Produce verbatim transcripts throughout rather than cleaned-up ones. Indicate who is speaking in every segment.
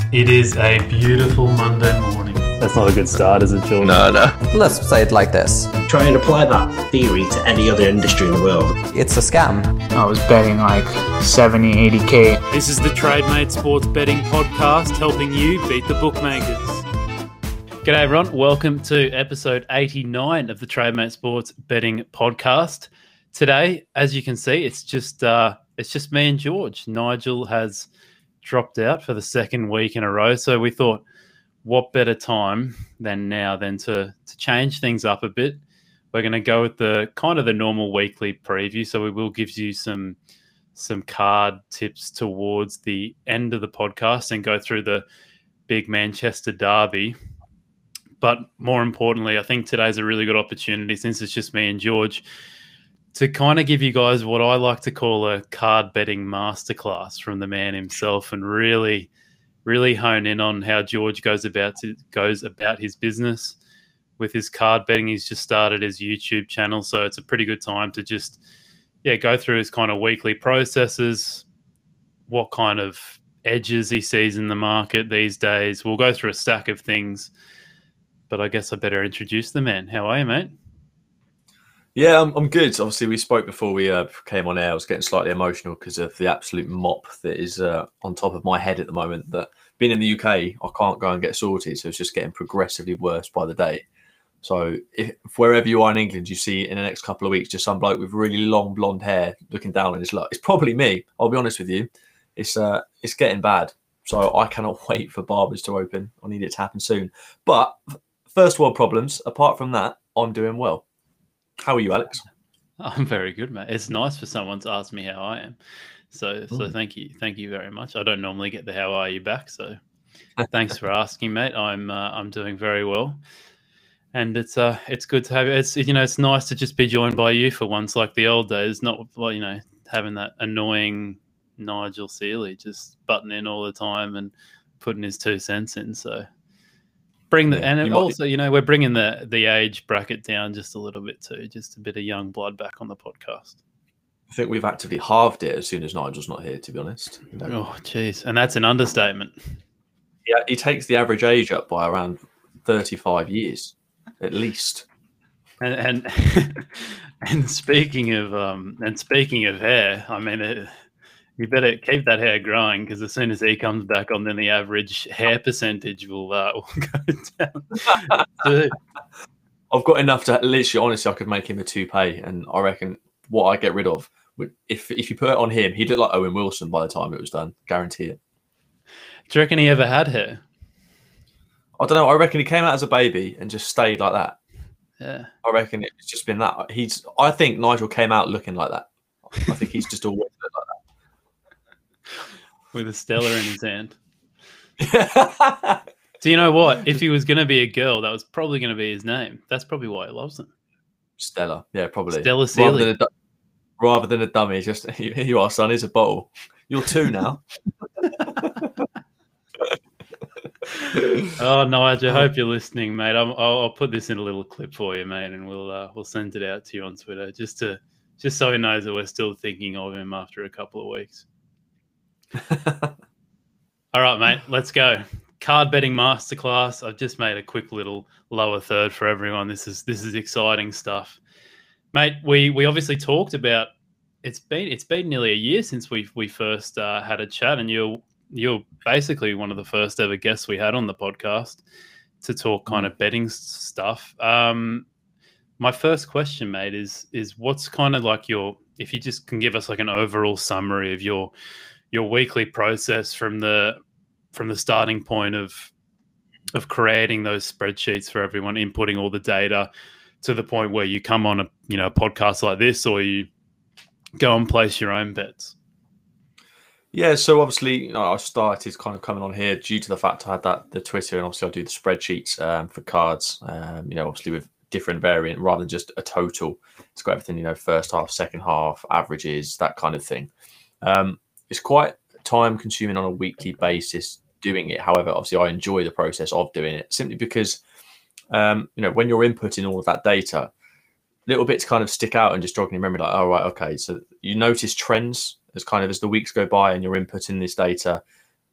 Speaker 1: It is a beautiful Monday morning.
Speaker 2: That's not a good start, is it, George?
Speaker 3: No, no.
Speaker 4: Let's say it like this.
Speaker 5: Try and apply that theory to any other industry in the world.
Speaker 4: It's a scam.
Speaker 6: I was betting like seventy, eighty K.
Speaker 1: This is the TradeMate Sports Betting Podcast, helping you beat the bookmakers. G'day everyone, welcome to episode eighty-nine of the TradeMate Sports Betting Podcast. Today, as you can see, it's just uh, it's just me and George. Nigel has dropped out for the second week in a row, so we thought, what better time than now than to to change things up a bit. We're going to go with the kind of the normal weekly preview, so we will give you some some card tips towards the end of the podcast and go through the big Manchester derby. But more importantly, I think today's a really good opportunity, since it's just me and George, to kind of give you guys what I like to call a card betting masterclass from the man himself, and really, really hone in on how George goes about to, goes about his business with his card betting. He's just started his YouTube channel, so it's a pretty good time to just yeah go through his kind of weekly processes, what kind of edges he sees in the market these days. We'll go through a stack of things, but I guess I better introduce the man. How are you, mate?
Speaker 3: Yeah, I'm, I'm good. Obviously, we spoke before we uh, came on air. I was getting slightly emotional because of the absolute mop that is uh, on top of my head at the moment. That being in the U K, I can't go and get sorted, so it's just getting progressively worse by the day. So if, if wherever you are in England, you see in the next couple of weeks just some bloke with really long blonde hair looking down on his luck, it's probably me. I'll be honest with you. It's uh, it's getting bad. So I cannot wait for barbers to open. I need it to happen soon. But first world problems. Apart from that, I'm doing well. How are you, Alex?
Speaker 1: I'm very good, mate. It's nice for someone to ask me how I am. So, so
Speaker 3: Mm.
Speaker 1: thank you, thank you very much. I don't normally get the "how are you" back, so thanks for asking, mate. I'm uh, I'm doing very well, and it's uh it's good to have it's you know it's nice to just be joined by you for once, like the old days. Not well, you know, having that annoying Nigel Seeley just butting in all the time and putting his two cents in. So. Bring the
Speaker 3: Yeah,
Speaker 1: and
Speaker 3: you might-
Speaker 1: also, you know, we're bringing the the age bracket down just a little bit too, just a bit of young blood back on the podcast.
Speaker 3: I think we've actively halved it as soon as Nigel's not here, to be honest. You know,
Speaker 1: Oh, jeez, and that's an understatement.
Speaker 3: yeah, he takes the average age up by around thirty-five years, at least.
Speaker 1: And and and speaking of um and speaking of hair, I mean, it, you better keep that hair growing, because as soon as he comes back on, then the average hair percentage will uh, will go down. So,
Speaker 3: I've got enough to literally, honestly, I could make him a toupee, and I reckon what I get rid of, would, if if you put it on him, he'd look like Owen Wilson by the time it was done. Guarantee it.
Speaker 1: do you reckon he ever had hair?
Speaker 3: I don't know. I reckon he came out as a baby and just stayed like that.
Speaker 1: Yeah.
Speaker 3: I reckon it's just been that. He's. I think Nigel came out looking like that. I think he's just always looked like
Speaker 1: With a Stella in his hand.
Speaker 3: that.
Speaker 1: Do you know what? If he was going to be a girl, that was probably going to be his name. That's probably why he loves him.
Speaker 3: Stella, yeah, probably.
Speaker 1: Stella
Speaker 3: rather
Speaker 1: Seeley.
Speaker 3: than, a, du- rather than a dummy, just here you are, son. Here's a bottle. You're two now.
Speaker 1: Oh, Nigel, I hope you're listening, mate. I'm, I'll, I'll put this in a little clip for you, mate, and we'll uh, we'll send it out to you on Twitter, just to just so he knows that we're still thinking of him after a couple of weeks. All right, mate, let's go. Card betting masterclass. I've just made a quick little lower third for everyone. This is this is exciting stuff, mate. We we obviously talked about it's been it's been nearly a year since we we first uh, had a chat, and you're you're basically one of the first ever guests we had on the podcast to talk kind of betting s- stuff. Um, my first question, mate, is is what's kind of like your, if you just can give us like an overall summary of your your weekly process from the from the starting point of of creating those spreadsheets for everyone, inputting all the data, to the point where you come on a you know a podcast like this, or you go and place your own bets.
Speaker 3: Yeah, so obviously, you know, I started kind of coming on here due to the fact I had that the Twitter, and obviously I do the spreadsheets um, for cards. Um, you know, obviously with different variant rather than just a total. It's got everything, you know, first half, second half, averages, that kind of thing. Um, it's quite time consuming on a weekly basis doing it. However, obviously I enjoy the process of doing it, simply because, um, you know, when you're inputting all of that data, little bits kind of stick out and just jog in your memory, like, oh, right, okay. So you notice trends as kind of as the weeks go by and you're inputting this data,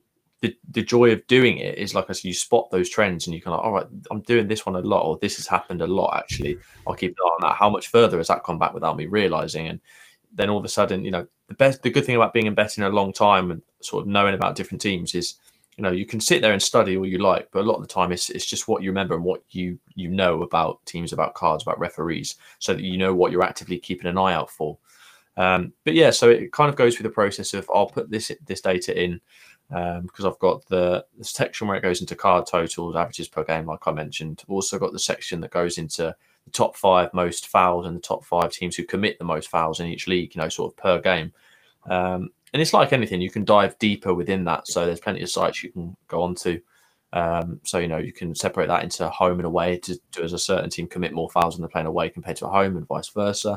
Speaker 3: the, the joy of doing it is, like I said, you spot those trends and you can like, all right, I'm doing this one a lot, or this has happened a lot. Actually, I'll keep an eye on that. How much further has that gone back without me realizing? And then all of a sudden, you know, the best, the good thing about being in betting a long time and sort of knowing about different teams is, you know, you can sit there and study all you like, but a lot of the time it's it's just what you remember and what you you know about teams, about cards, about referees, so that you know what you're actively keeping an eye out for. Um, but yeah, so it kind of goes through the process of I'll put this this data in um, because I've got the, the section where it goes into card totals, averages per game, like I mentioned. I've also got the section that goes into the top five most fouls and the top five teams who commit the most fouls in each league, you know, sort of per game. Um, And it's like anything, you can dive deeper within that. So there's plenty of sites you can go on to. Um, so, you know, you can separate that into home and away. To, to as a certain team commit more fouls when they're playing away compared to at home and vice versa.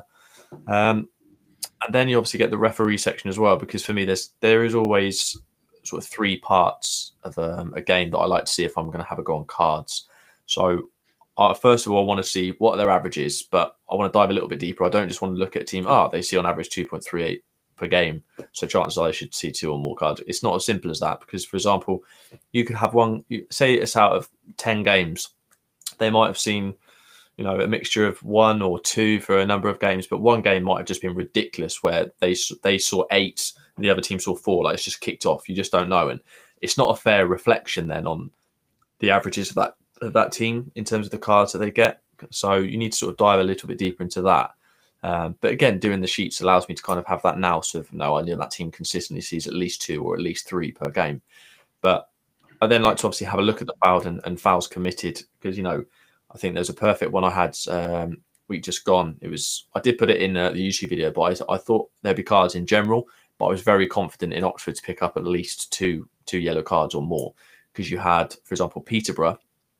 Speaker 3: Um, and then you obviously get the referee section as well, because for me, there's there is always sort of three parts of um, a game that I like to see if I'm going to have a go on cards. So uh, first of all, I want to see what their average is, but I want to dive a little bit deeper. I don't just want to look at a team, oh, they see on average two point three eight per game, so chances are they should see two or more cards. It's not as simple as that, because, for example, you could have one, say it's out of ten games, they might have seen, you know, a mixture of one or two for a number of games, but one game might have just been ridiculous where they they saw eight and the other team saw four. Like, it's just kicked off. You just don't know, and it's not a fair reflection then on the averages of that of that team in terms of the cards that they get. So you need to sort of dive a little bit deeper into that. Um, but again, doing the sheets allows me to kind of have that now. So, no, I know that team consistently sees at least two or at least three per game. But I then like to obviously have a look at the fouls and, and fouls committed, because, you know, I think there's a perfect one I had um, week just gone. It was, I did put it in uh, the YouTube video, but I, I thought there'd be cards in general, but I was very confident in Oxford to pick up at least two two yellow cards or more, because you had, for example, Peterborough,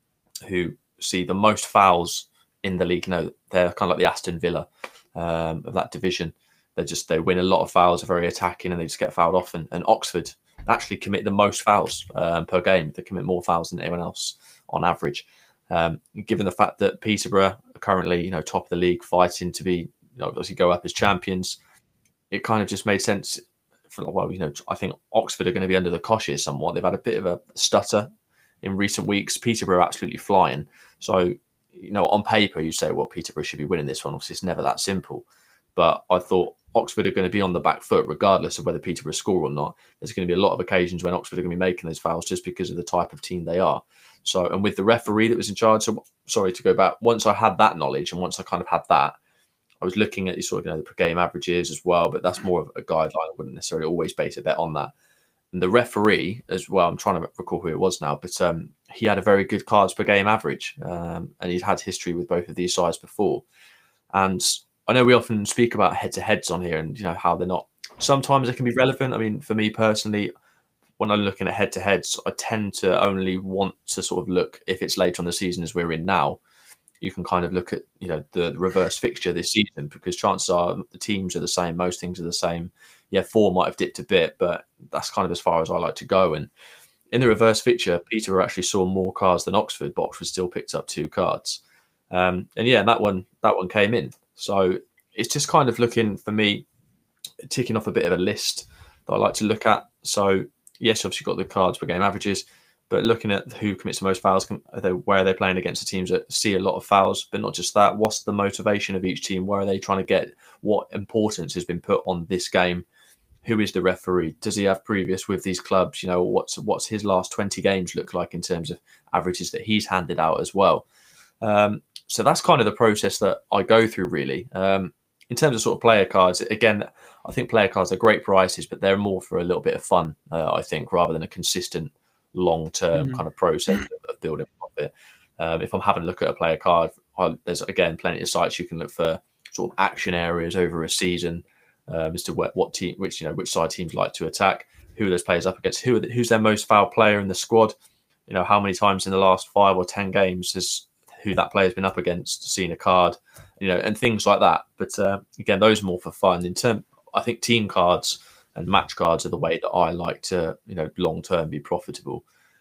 Speaker 3: who see the most fouls in the league. You know, they're kind of like the Aston Villa um, of that division. They just they win a lot of fouls, are very attacking, and they just get fouled often. And Oxford actually commit the most fouls um, per game. They commit more fouls than anyone else on average. Um, given the fact that Peterborough are currently, you know, top of the league, fighting to be, you know, obviously go up as champions, it kind of just made sense. For, well, you know, I think Oxford are going to be under the cosh here somewhat. They've had a bit of a stutter in recent weeks. Peterborough are absolutely flying. So, you know, on paper, you say, well, Peterborough should be winning this one. Obviously, it's never that simple. But I thought Oxford are going to be on the back foot, regardless of whether Peterborough score or not. There's going to be a lot of occasions when Oxford are going to be making those fouls just because of the type of team they are. So, and with the referee that was in charge, so sorry to go back, once I had that knowledge and once I kind of had that, I was looking at the sort of, you know, the per game averages as well, but that's more of a guideline. I wouldn't necessarily always base a bet on that. And the referee as well, I'm trying to recall who it was now, but um, he had a very good cards per game average, um, and he'd had history with both of these sides before. And I know we often speak about head-to-heads on here, and you know how they're not. Sometimes they can be relevant. I mean, for me personally, when I'm looking at head-to-heads, I tend to only want to sort of look if it's later on the season as we're in now. You can kind of look at, you know, the reverse fixture this season, because chances are the teams are the same. Most things are the same. Yeah, four might have dipped a bit, but that's kind of as far as I like to go. And in the reverse fixture, Peterborough actually saw more cards than Oxford, but Oxford still picked up two cards. Um, and yeah, that one that one came in. So it's just kind of looking for me, ticking off a bit of a list that I like to look at. So yes, obviously got the cards per game averages, but looking at who commits the most fouls, are they, where are they playing against the teams that see a lot of fouls? But not just that, what's the motivation of each team? Where are they trying to get? What importance has been put on this game? Who is the referee? Does he have previous with these clubs? You know, what's what's his last twenty games look like in terms of averages that he's handed out as well? Um, so that's kind of the process that I go through, really. Um, in terms of sort of player cards, again, I think player cards are great prices, but they're more for a little bit of fun, uh, I think, rather than a consistent long-term mm-hmm. kind of process of building profit. Um, if I'm having a look at a player card, I, there's, again, plenty of sites you can look for sort of action areas over a season um, as to what, what team, which, you know, which side teams like to attack, who are those players up against, who are the, who's their most foul player in the squad, you know, how many times in the last five or ten games has who that player's been up against, seen a card, you know, and things like that. But uh, again, those are more for fun. In term, I think team cards and match cards are the way that I like to, you know, long term be profitable.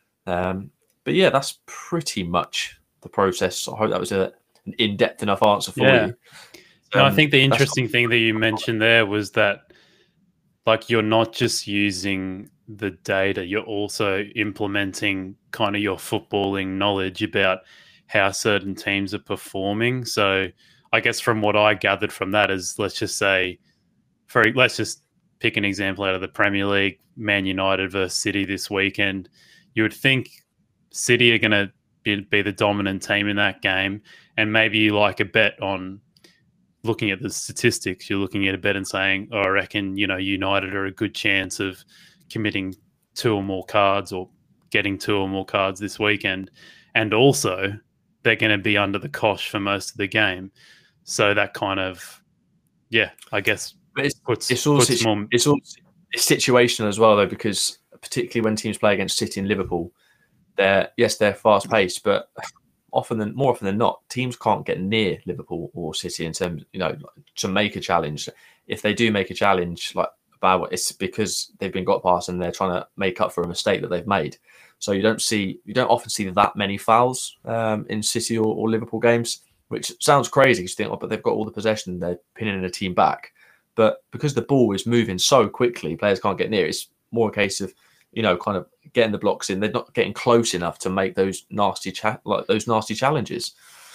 Speaker 3: Um, but yeah, that's pretty much the process. I hope that was a, an in-depth enough answer for
Speaker 1: yeah.
Speaker 3: you. Um,
Speaker 1: no, I think the interesting thing that you mentioned there was that, like, you're not just using the data, you're also implementing kind of your footballing knowledge about how certain teams are performing. So I guess from what I gathered from that is, let's just say, for let's just pick an example out of the Premier League, Man United versus City this weekend. You would think City are going to be, be the dominant team in that game, and maybe you like a bet on looking at the statistics. You're looking at a bet and saying, oh, I reckon, you know, United are a good chance of committing two or more cards or getting two or more cards this weekend. And also, they're going to be under the cosh for most of the game. So that kind of, yeah, I guess
Speaker 3: but it's,
Speaker 1: puts,
Speaker 3: it's all
Speaker 1: puts
Speaker 3: situ-
Speaker 1: more...
Speaker 3: it's all it's situational as well, though, because particularly when teams play against City and Liverpool, they're yes, they're fast paced, but often than more often than not, teams can't get near Liverpool or City in terms, you know, to make a challenge. If they do make a challenge, like about it's because they've been got past and they're trying to make up for a mistake that they've made. So you don't see, you don't often see that many fouls um, in City or, or Liverpool games, which sounds crazy. You think, oh, but they've got all the possession, they're pinning a team back. But because the ball is moving so quickly, players can't get near. It's more a case of, you know, kind of getting the blocks in. They're not getting close enough to make those nasty cha- like those nasty challenges.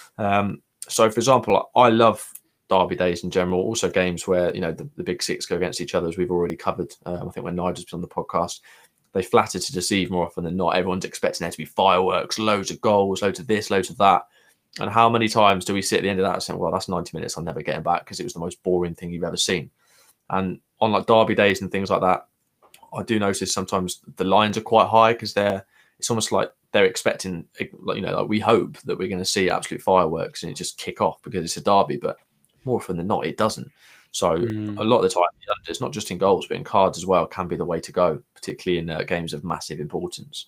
Speaker 3: Um, so, for example, I love derby days in general. Also, games where, you know, the, the big six go against each other, as we've already covered. Um, I think when Nigel's been on the podcast, they flatter to deceive more often than not. Everyone's expecting there to be fireworks, loads of goals, loads of this, loads of that. And how many times do we sit at the end of that saying, well, that's ninety minutes, I'm never getting back because it was the most boring thing you've ever seen. And on like derby days and things like that, I do notice sometimes the lines are quite high because they're, it's almost like they're expecting, like, you know, like we hope that we're going to see absolute fireworks and it just kick off because it's a derby, but more often than not, it doesn't. So mm. a lot of the time, it's not just in goals, but in cards as well, can be the way to go, particularly in uh, games of massive importance.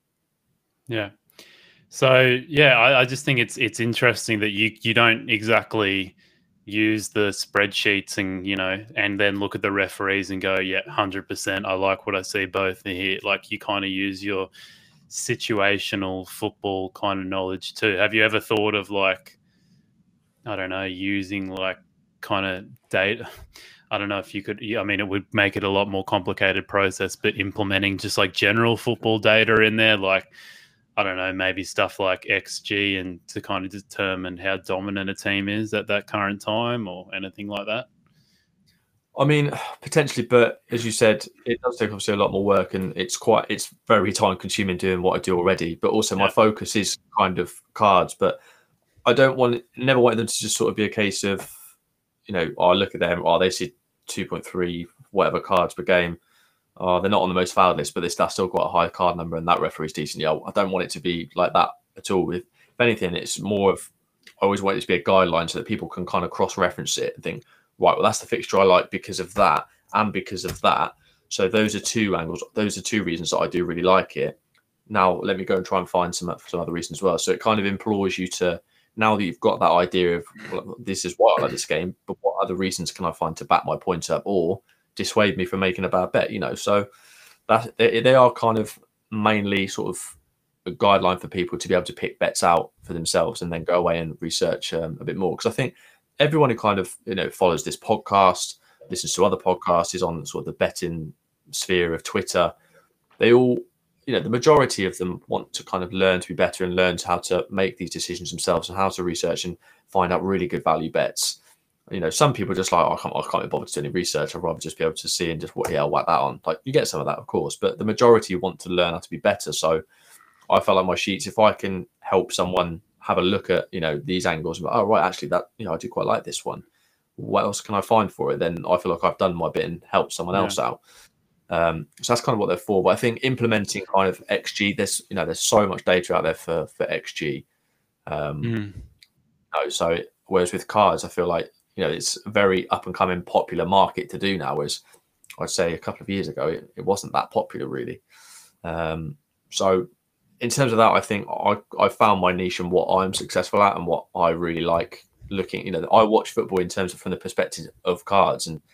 Speaker 1: Yeah. So, yeah, I, I just think it's it's interesting that you you don't exactly use the spreadsheets and, you know, and then look at the referees and go, yeah, one hundred percent, I like what I see both here. Like, you kind of use your situational football kind of knowledge too. Have you ever thought of, like, I don't know, using, like, kind of data? I don't know if you could, I mean, it would make it a lot more complicated process, but implementing just, like, general football data in there, like, I don't know, maybe stuff like X G and to kind of determine how dominant a team is at that current time or anything like that?
Speaker 3: I mean, potentially, but as you said, it does take obviously a lot more work and it's quite, it's very time consuming doing what I do already. But also my yeah. focus is kind of cards, but I don't want, never want them to just sort of be a case of, you know, oh, I look at them, oh, they see two point three, whatever cards per game. Oh, they're not on the most fouled list, but this, that's still quite a high card number and that referee's decent. Yeah, I don't want it to be like that at all. If, if anything, it's more of, I always want it to be a guideline so that people can kind of cross-reference it and think, right, well, that's the fixture I like because of that and because of that. So those are two angles. Those are two reasons that I do really like it. Now, let me go and try and find some, some other reasons as well. So it kind of implores you to, now that you've got that idea of, well, this is why I like this game, but what other reasons can I find to back my point up or dissuade me from making a bad bet, you know? So that they, they are kind of mainly sort of a guideline for people to be able to pick bets out for themselves and then go away and research um, a bit more. Because I think everyone who kind of, you know, follows this podcast, listens to other podcasts, is on sort of the betting sphere of Twitter, they all, you know, the majority of them want to kind of learn to be better and learn how to make these decisions themselves and how to research and find out really good value bets. You know, some people are just like, oh, I can't, I can't be bothered to do any research. I'd rather just be able to see and just, what, yeah, I'll whack that on. Like, you get some of that, of course, but the majority want to learn how to be better. So I felt like my sheets, if I can help someone have a look at, you know, these angles, and oh, right, actually, that, you know, I do quite like this one. What else can I find for it? Then I feel like I've done my bit and helped someone yeah. else out. Um, so that's kind of what they're for. But I think implementing kind of X G, there's, you know, there's so much data out there for, for X G. Um, mm. you know, so whereas with cards, I feel like, you know, it's a very up and coming popular market to do now, whereas I'd say a couple of years ago, it, it wasn't that popular really. Um, so in terms of that, I think I, I found my niche and what I'm successful at and what I really like looking, you know, I watch football in terms of from the perspective of cards. And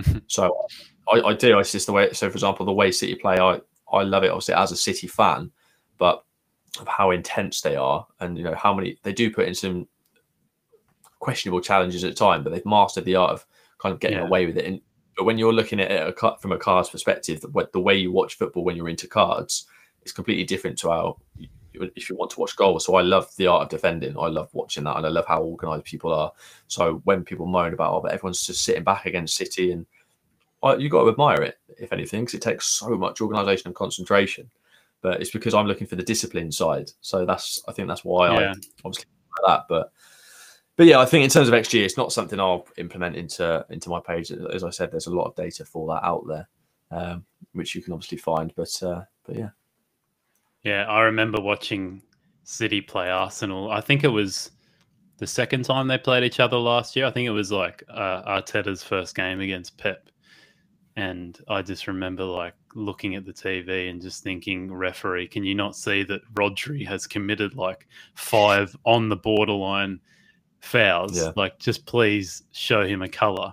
Speaker 3: so I, I do, it's just the way, so for example, the way City play, I, I love it obviously as a City fan, but of how intense they are and, you know, how many, they do put in some questionable challenges at the time, but they've mastered the art of kind of getting yeah. away with it. And But when you're looking at it from a cards perspective, the, the way you watch football when you're into cards is completely different to how if you want to watch goals. So I love the art of defending. I love watching that, and I love how organised people are. So when people moan about, oh, but everyone's just sitting back against City, and well, you've got to admire it, if anything, because it takes so much organisation and concentration. But it's because I'm looking for the discipline side. So that's I think that's why yeah. I obviously like that. But but yeah, I think in terms of X G, it's not something I'll implement into into my page. As I said, there's a lot of data for that out there, um, which you can obviously find. But uh, but yeah.
Speaker 1: Yeah, I remember watching City play Arsenal. I think it was the second time they played each other last year. I think it was like uh, Arteta's first game against Pep. And I just remember like looking at the T V and just thinking, referee, can you not see that Rodri has committed like five on the borderline fouls?
Speaker 3: Yeah.
Speaker 1: Like, just please show him a colour.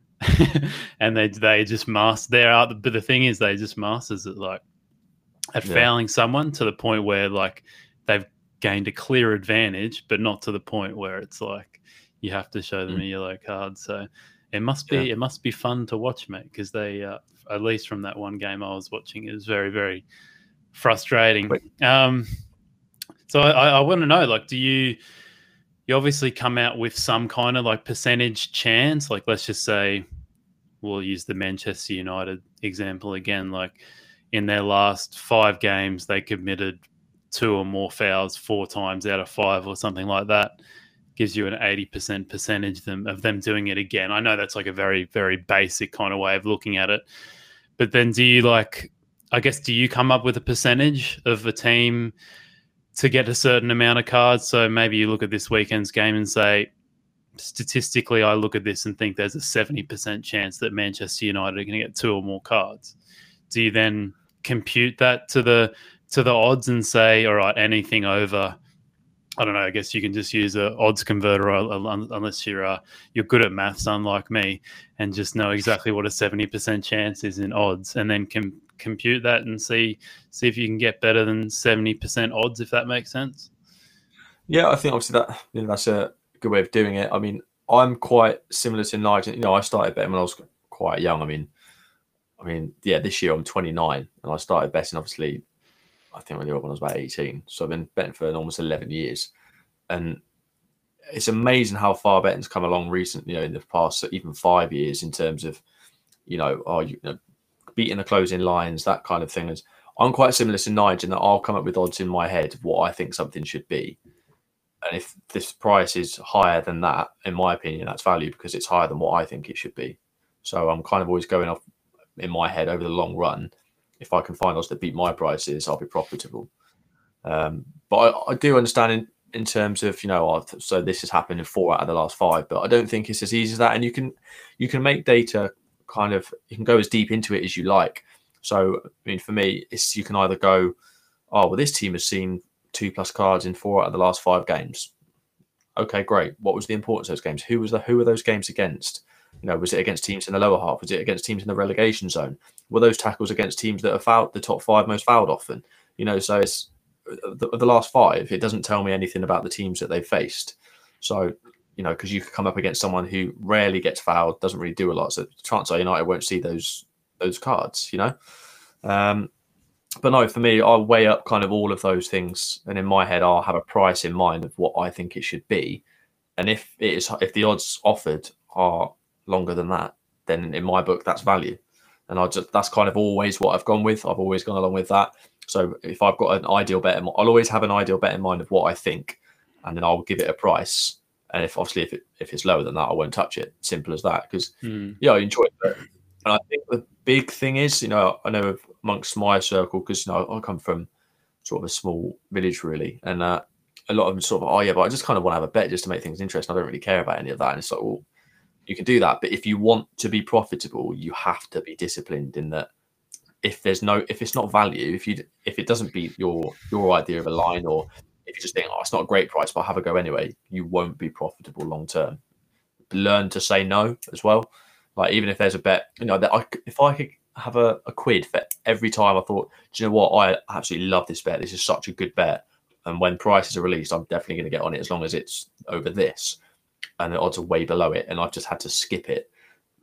Speaker 1: And they they just master their art. But the thing is, they just masters it like at
Speaker 3: Yeah.
Speaker 1: fouling someone to the point where like they've gained a clear advantage, but not to the point where it's like you have to show them
Speaker 3: Mm.
Speaker 1: a yellow card. So it must be
Speaker 3: Yeah.
Speaker 1: it must be fun to watch, mate, because they uh, at least from that one game I was watching, it was very very frustrating. Um, so I, I want to know, like, do you you obviously come out with some kind of like percentage chance? Like, let's just say we'll use the Manchester United example again. Like, in their last five games, they committed two or more fouls four times out of five or something like that. Gives you an eighty percent percentage them, of them doing it again. I know that's like a very, very basic kind of way of looking at it. But then do you like, I guess, do you come up with a percentage of a team to get a certain amount of cards? So maybe you look at this weekend's game and say, statistically, I look at this and think there's a seventy percent chance that Manchester United are going to get two or more cards. Do you then compute that to the to the odds and say, all right, anything over, I don't know, I guess you can just use a odds converter unless you're uh, you're good at maths, unlike me, and just know exactly what a seventy percent chance is in odds, and then com- compute that and see see if you can get better than seventy percent odds, if that makes sense.
Speaker 3: Yeah, I think obviously that you know, that's a good way of doing it. I mean, I'm quite similar to Nigel. You know, I started betting when I was quite young. I mean, I mean, yeah, this year I'm twenty-nine, and I started betting obviously, I think when I was about eighteen. So I've been betting for almost eleven years. And it's amazing how far betting's come along recently, you know, in the past even five years in terms of, you know, oh, you know, beating the closing lines, that kind of thing. Is I'm quite similar to Nigel in that I'll come up with odds in my head of what I think something should be. And if this price is higher than that, in my opinion, that's value because it's higher than what I think it should be. So I'm kind of always going off in my head over the long run. If I can find odds that beat my prices, I'll be profitable. Um, but I, I do understand in, in terms of, you know, I've, so this has happened in four out of the last five, but I don't think it's as easy as that. And you can you can make data kind of, you can go as deep into it as you like. So, I mean, for me, it's you can either go, oh, well, this team has seen two plus cards in four out of the last five games. Okay, great. What was the importance of those games? Who was the who were those games against? You know, was it against teams in the lower half? Was it against teams in the relegation zone? Were those tackles against teams that are fouled, the top five most fouled often? You know, so it's the, the last five. It doesn't tell me anything about the teams that they've faced. So, you know, because you could come up against someone who rarely gets fouled, doesn't really do a lot. So, chances are United won't see those those cards. You know, um, but no, for me, I'll weigh up kind of all of those things, and in my head, I'll have a price in mind of what I think it should be. And if it is, if the odds offered are longer than that, then in my book that's value, and I just that's kind of always what I've gone with. I've always gone along with that. So if I've got an ideal bet, in, I'll always have an ideal bet in mind of what I think, and then I'll give it a price. And if obviously if it, if it's lower than that, I won't touch it. Simple as that. Because
Speaker 1: Mm.
Speaker 3: yeah, I enjoy it. And I think the big thing is, you know, I know amongst my circle, because you know I come from sort of a small village really, and uh, a lot of them sort of, oh yeah, but I just kind of want to have a bet just to make things interesting. I don't really care about any of that. And it's like, well, you can do that, but if you want to be profitable, you have to be disciplined in that. If there's no, if it's not value, if you, if it doesn't beat your your idea of a line, or if you just think, oh, it's not a great price, but I'll have a go anyway, you won't be profitable long term. Learn to say no as well. Like even if there's a bet, you know, that I, if I could have a, a quid for every time I thought, do you know what, I absolutely love this bet. This is such a good bet, and when prices are released, I'm definitely going to get on it as long as it's over this. And the odds are way below it, and I've just had to skip it.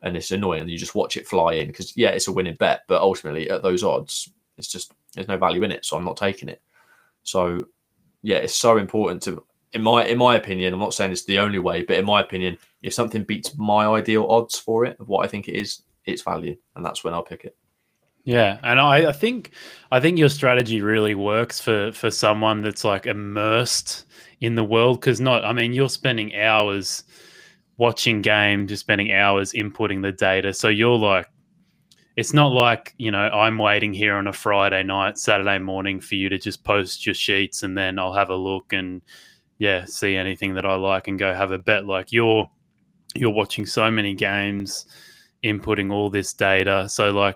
Speaker 3: and it's annoying. You just watch it fly in because yeah, it's a winning bet, but ultimately at those odds, it's just there's no value in it, so I'm not taking it. So yeah, it's so important to, in my in my opinion, I'm not saying it's the only way, but in my opinion, if something beats my ideal odds for it of what I think it is, it's value, and that's when I'll pick it.
Speaker 1: Yeah, and I, I think I think your strategy really works for for someone that's like immersed in the world, because not, I mean, you're spending hours watching games, you're spending hours inputting the data, so you're like, it's not like, you know, I'm waiting here on a Friday night, Saturday morning for you to just post your sheets and then I'll have a look and yeah, see anything that I like and go have a bet. Like you're you're watching so many games, inputting all this data, so like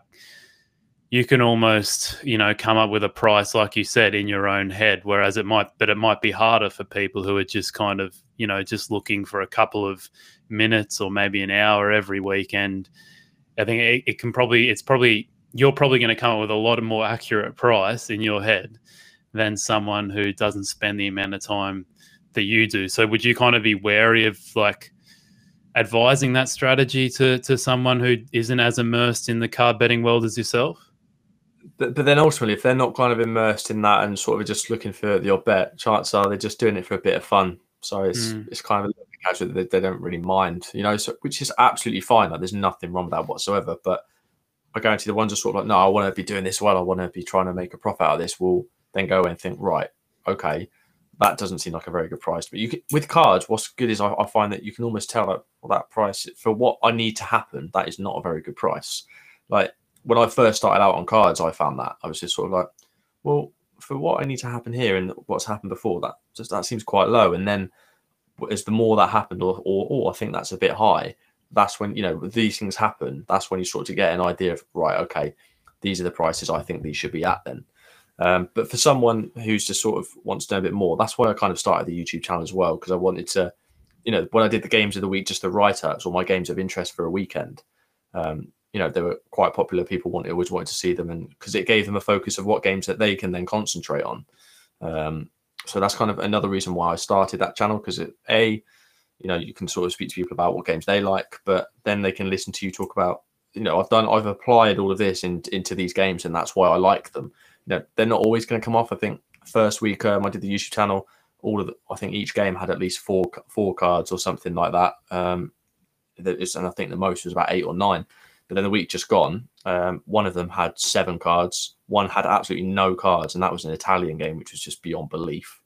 Speaker 1: you can almost, you know, come up with a price, like you said, in your own head, whereas it might, but it might be harder for people who are just kind of, you know, just looking for a couple of minutes or maybe an hour every weekend. I think it, it can probably, it's probably, you're probably going to come up with a lot of more accurate price in your head than someone who doesn't spend the amount of time that you do. So would you kind of be wary of like advising that strategy to, to someone who isn't as immersed in the card betting world as yourself?
Speaker 3: But but then ultimately, if they're not kind of immersed in that and sort of just looking for the odd bet, chances are they're just doing it for a bit of fun. So it's mm. it's kind of a little bit casual that they, they don't really mind, you know, so, which is absolutely fine. Like there's nothing wrong with that whatsoever. But I guarantee the ones are sort of like, no, I want to be doing this well. I want to be trying to make a profit out of this. Will then go and think, right, okay, that doesn't seem like a very good price. But you can, with cards, what's good is I, I find that you can almost tell that well, that price for what I need to happen. That is not a very good price. Like. When I first started out on cards, I found that I was just sort of like, well, for what I need to happen here and what's happened before, that just that seems quite low. And then as the more that happened, or, or, or I think that's a bit high, that's when, you know, these things happen. That's when you sort of get an idea of, right, okay, these are the prices I think these should be at then. Um, but for someone who's just sort of wants to know a bit more, that's why I kind of started the YouTube channel as well, because I wanted to, you know, when I did the games of the week, just the write-ups or my games of interest for a weekend, um, you know, they were quite popular. People wanted, always wanted to see them, and because it gave them a focus of what games that they can then concentrate on. Um, so that's kind of another reason why I started that channel, because it, a, you know, you can sort of speak to people about what games they like, but then they can listen to you talk about, you know, I've done, I've applied all of this in, into these games, and that's why I like them. You know, they're not always going to come off. I think first week um, I did the YouTube channel, all of the, I think each game had at least four four cards or something like that. Um, that is, and I think the most was about eight or nine. But then the week just gone, um, one of them had seven cards. One had absolutely no cards, and that was an Italian game, which was just beyond belief.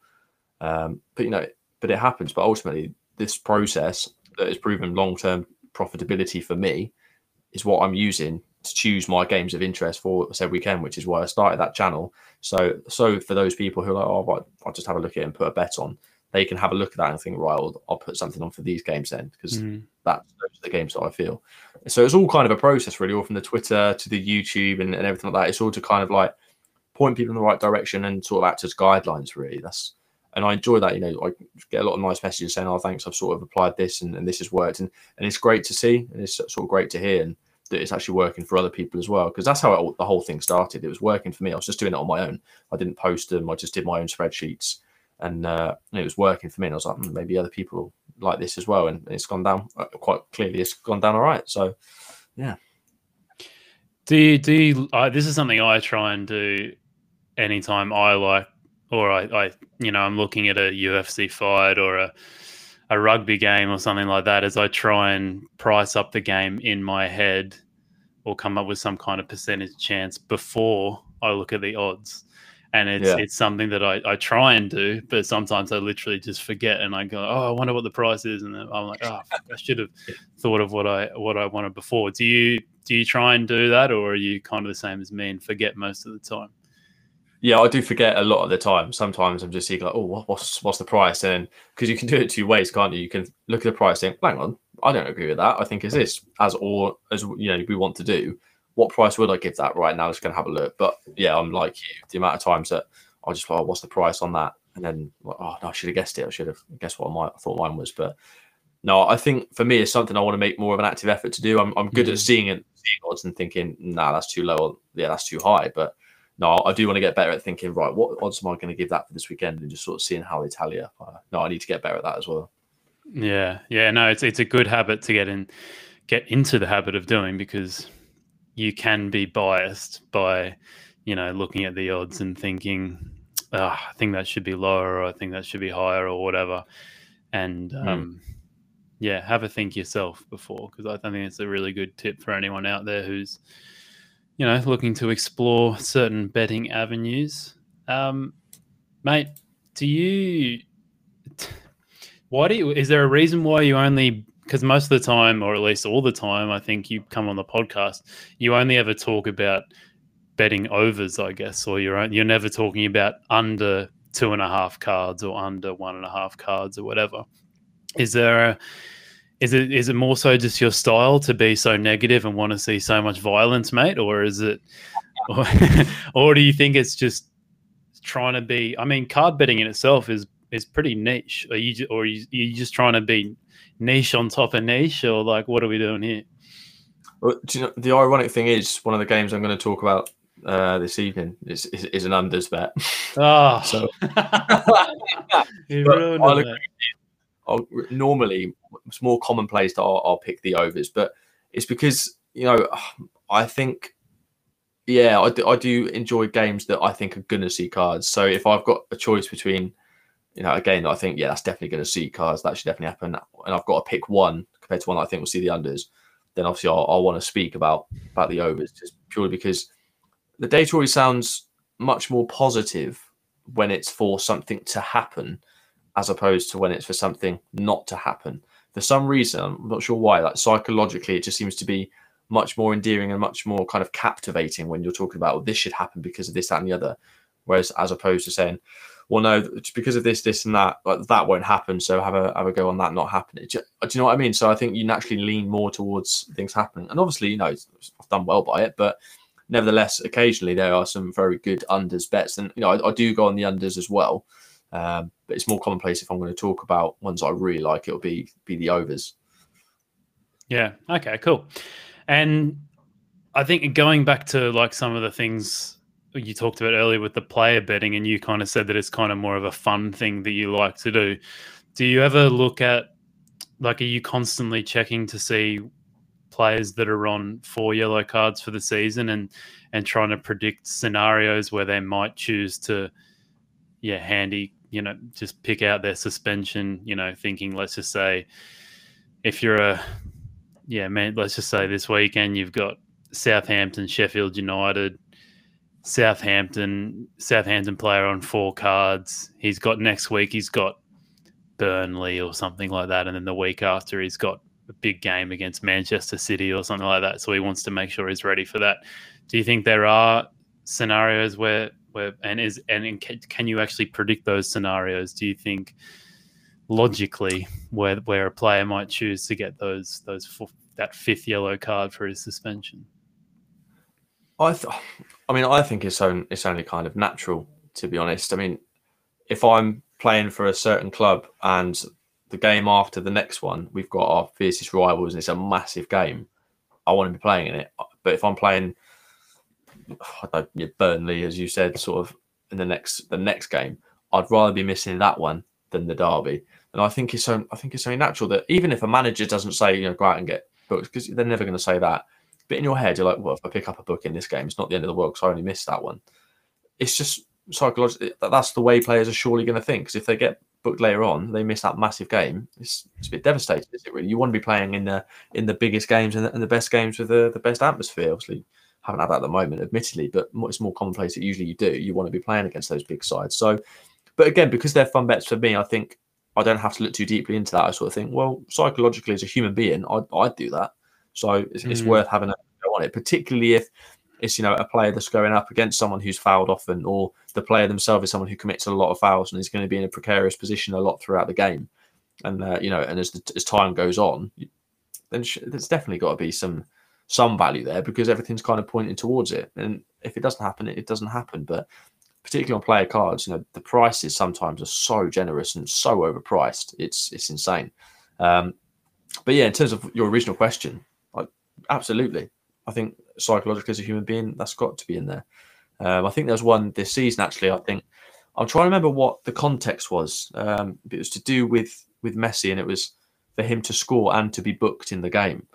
Speaker 3: Um, but, you know, but it happens. But ultimately, this process that has proven long-term profitability for me is what I'm using to choose my games of interest for said weekend, which is why I started that channel. So, so for those people who are like, oh, right, I'll just have a look at it and put a bet on, they can have a look at that and think, right, I'll, I'll put something on for these games then, because mm. that's those are the games that I feel. So it's all kind of a process, really, all from the Twitter to the YouTube and, and everything like that. It's all to kind of like point people in the right direction and sort of act as guidelines, really. That's and I enjoy that. You know, I get a lot of nice messages saying, "Oh, thanks, I've sort of applied this and, and this has worked," and and it's great to see, and it's sort of great to hear, and that it's actually working for other people as well. Because that's how it, the whole thing started. It was working for me. I was just doing it on my own. I didn't post them. I just did my own spreadsheets. And uh, it was working for me, and I was like, mm, maybe other people like this as well. And it's gone down uh, quite clearly. It's gone down all right. So, yeah.
Speaker 1: Do you, do you, uh, this is something I try and do anytime I like, or I, I, you know, I'm looking at a U F C fight or a, a rugby game or something like that, is I try and price up the game in my head or come up with some kind of percentage chance before I look at the odds. And it's yeah. it's something that I, I try and do, but sometimes I literally just forget and I go, oh, I wonder what the price is, and then I'm like, oh, I should have thought of what I what I wanted before. Do you do you try and do that, or are you kind of the same as me and forget most of the time?
Speaker 3: Yeah, I do forget a lot of the time. Sometimes I'm just like, oh, what's what's the price? And because you can do it two ways, can't you? You can look at the price and think, hang on, I don't agree with that. I think it's this, as or as you know we want to do. What price would I give that right now? Just going to have a look. But yeah, I'm like you. The amount of times that I just like, oh, what's the price on that? And then, like, oh, no, I should have guessed it. I should have guessed what I, might, I thought mine was. But no, I think for me, it's something I want to make more of an active effort to do. I'm, I'm good mm-hmm. at seeing it, seeing odds and thinking, nah, that's too low. Or, yeah, that's too high. But no, I do want to get better at thinking, right, what odds am I going to give that for this weekend? And just sort of seeing how they tally up. Uh, no, I need to get better at that as well.
Speaker 1: Yeah, yeah, no, it's it's a good habit to get in. get into the habit of doing, because you can be biased by, you know, looking at the odds and thinking, oh, I think that should be lower, or I think that should be higher, or whatever. And um, mm. yeah, have a think yourself before, because I think it's a really good tip for anyone out there who's, you know, looking to explore certain betting avenues. Um, mate, do you, why do you, is there a reason why you only, because most of the time, or at least all the time, I think you come on the podcast, you only ever talk about betting overs, I guess, or you're, you're never talking about under two and a half cards or under one and a half cards or whatever. Is there a, is it, is it more so just your style to be so negative and want to see so much violence, mate? Or is it, or, or do you think it's just trying to be, I mean, card betting in itself is, is pretty niche. Are you, or are you, are you just trying to be niche on top of niche, or like, what are we doing here?
Speaker 3: Well, do you know, the ironic thing is, one of the games I'm going to talk about uh, this evening is, is, is an unders bet.
Speaker 1: Oh,
Speaker 3: so
Speaker 1: you ruined
Speaker 3: I'll,
Speaker 1: it.
Speaker 3: I'll, normally it's more commonplace that I'll, I'll pick the overs, but it's because, you know, I think, yeah, I do, I do enjoy games that I think are going to see cards. So if I've got a choice between, you know, again, I think, yeah, that's definitely going to see cards, that should definitely happen, and I've got to pick one compared to one that I think will see the unders, then obviously I'll, I'll want to speak about, about the overs, just purely because the data always sounds much more positive when it's for something to happen, as opposed to when it's for something not to happen. For some reason, I'm not sure why, like psychologically, it just seems to be much more endearing and much more kind of captivating when you're talking about, well, this should happen because of this, that, and the other. Whereas as opposed to saying, well, no, it's because of this, this, and that, like, that won't happen, so have a have a go on that not happening. Do you, do you know what I mean? So I think you naturally lean more towards things happening. And obviously, you know, I've done well by it, but nevertheless, occasionally there are some very good unders bets. And, you know, I, I do go on the unders as well. Um, but it's more commonplace if I'm going to talk about ones I really like, it'll be be the overs.
Speaker 1: Yeah. Okay, cool. And I think going back to like some of the things you talked about earlier with the player betting, and you kind of said that it's kind of more of a fun thing that you like to do. Do you ever look at, like, are you constantly checking to see players that are on four yellow cards for the season and, and trying to predict scenarios where they might choose to, yeah, handy, you know, just pick out their suspension, you know, thinking, let's just say if you're a, yeah, man, let's just say this weekend you've got Southampton, Sheffield United, Southampton, Southampton player on four cards. He's got next week, he's got Burnley or something like that. And then the week after he's got a big game against Manchester City or something like that. So he wants to make sure he's ready for that. Do you think there are scenarios where, where and is and can, can you actually predict those scenarios? Do you think logically where where a player might choose to get those those four, that fifth yellow card for his suspension?
Speaker 3: I th- I mean, I think it's only, it's only kind of natural, to be honest. I mean, if I'm playing for a certain club and the game after the next one, we've got our fiercest rivals and it's a massive game, I want to be playing in it. But if I'm playing, I don't know, Burnley, as you said, sort of in the next the next game, I'd rather be missing that one than the derby. And I think it's so I think it's only natural that even if a manager doesn't say, you know, go out and get books, because they're never going to say that. But in your head, you're like, well, if I pick up a book in this game, it's not the end of the world because I only missed that one. It's just psychologically, that's the way players are surely going to think. Because if they get booked later on, they miss that massive game. It's, it's a bit devastating, is it really? You want to be playing in the in the biggest games and the, and the best games with the, the best atmosphere. Obviously, haven't had that at the moment, admittedly, but it's more commonplace that usually you do. You want to be playing against those big sides. So, but again, because they're fun bets for me, I think I don't have to look too deeply into that. I sort of think, well, psychologically, as a human being, I'd, I'd do that. So it's, mm. it's worth having a go on it, particularly if it's, you know, a player that's going up against someone who's fouled often, or the player themselves is someone who commits a lot of fouls and is going to be in a precarious position a lot throughout the game. And, uh, you know, and as the, as time goes on, then sh- there's definitely got to be some some value there because everything's kind of pointing towards it. And if it doesn't happen, it, it doesn't happen. But particularly on player cards, you know, the prices sometimes are so generous and so overpriced. It's it's insane. Um, but yeah, in terms of your original question, I, absolutely. I think psychologically as a human being, that's got to be in there. Um, I think there's one this season, actually. I think I'm trying to remember what the context was. Um, it was to do with, with Messi, and it was for him to score and to be booked in the game.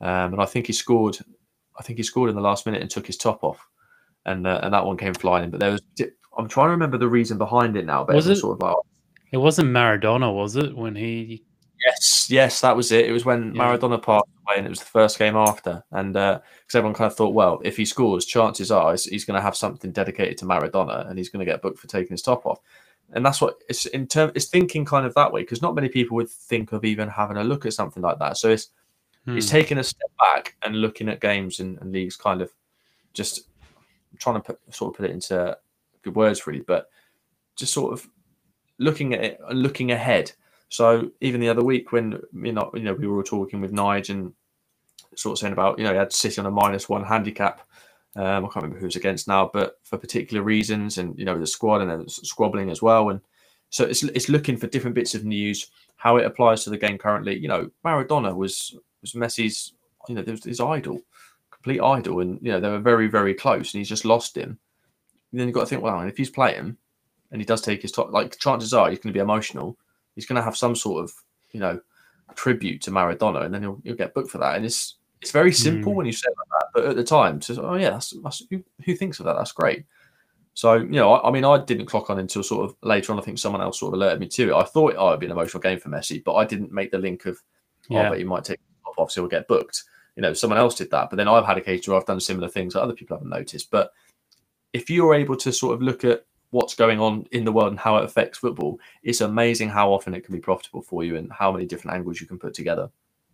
Speaker 3: um, and I think he scored. I think he scored in the last minute and took his top off, and uh, and that one came flying in. But there was. I'm trying to remember the reason behind it now. But
Speaker 1: Was
Speaker 3: it was
Speaker 1: it?
Speaker 3: sort of like,
Speaker 1: It wasn't Maradona, was it? When he
Speaker 3: yes, yes, that was it. It was when
Speaker 1: Yeah.
Speaker 3: Maradona passed away, and it was the first game after. And because uh, everyone kind of thought, well, if he scores, chances are he's, he's going to have something dedicated to Maradona, and he's going to get booked for taking his top off. And that's what it's in term. It's thinking kind of that way, because not many people would think of even having a look at something like that. So it's
Speaker 1: Hmm.
Speaker 3: it's taking a step back and looking at games and, and leagues, kind of just trying to put, sort of put it into good words, really, but just sort of looking at it and looking ahead. So even the other week when you know, you know, we were talking with Nige and sort of saying about, you know, he had City on a minus one handicap. Um, I can't remember who was against now, but for particular reasons, and you know, the squad and then squabbling as well. And so it's it's looking for different bits of news, how it applies to the game currently. You know, Maradona was was Messi's, you know, there was his idol, complete idol, and you know they were very very close, and he's just lost him. And then you've got to think, well, and if he's playing and he does take his top, like chances are he's going to be emotional. He's going to have some sort of, you know, tribute to Maradona, and then he'll, he'll get booked for that. And it's it's very simple
Speaker 1: Mm.
Speaker 3: when you say it like that, but at the time, it's just, oh yeah, that's, that's, who, who thinks of that? That's great. So, you know, I, I mean, I didn't clock on until sort of later on. I think someone else sort of alerted me to it. I thought, oh, it'd be an emotional game for Messi, but I didn't make the link of,
Speaker 1: Yeah.
Speaker 3: oh, but he might take the top off, so he'll get booked. You know, someone else did that. But then I've had occasions where I've done similar things that other people haven't noticed. But if you're able to sort of look at what's going on in the world and how it affects football, it's amazing how often it can be profitable for you and how many different angles you can put together.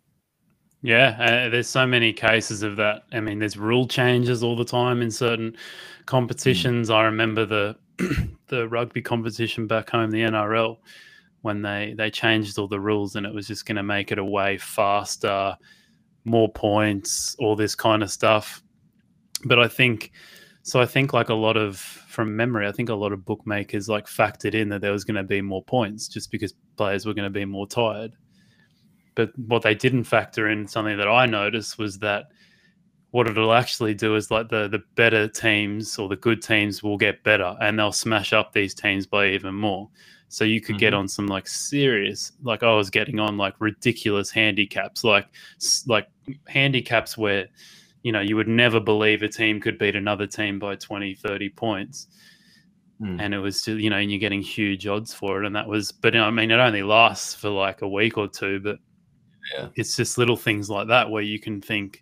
Speaker 1: Yeah, uh, there's so many cases of that. I mean, there's rule changes all the time in certain competitions. I remember the the rugby competition back home, the N R L, when they they changed all the rules, and it was just going to make it a way faster, more points, all this kind of stuff. But I think so. I think like a lot of, from memory, I think a lot of bookmakers like factored in that there was going to be more points just because players were going to be more tired. But what they didn't factor in, something that I noticed, was that what it'll actually do is like the the better teams or the good teams will get better, and they'll smash up these teams by even more. So you could get
Speaker 3: Mhm.
Speaker 1: on some like serious, like I was getting on like ridiculous handicaps, like like handicaps where, you know, you would never believe a team could beat another team by twenty, thirty points.
Speaker 3: Mm.
Speaker 1: And it was still, you know, and you're getting huge odds for it. And that was, but you know, I mean, it only lasts for like a week or two, but
Speaker 3: Yeah.
Speaker 1: it's just little things like that where you can think,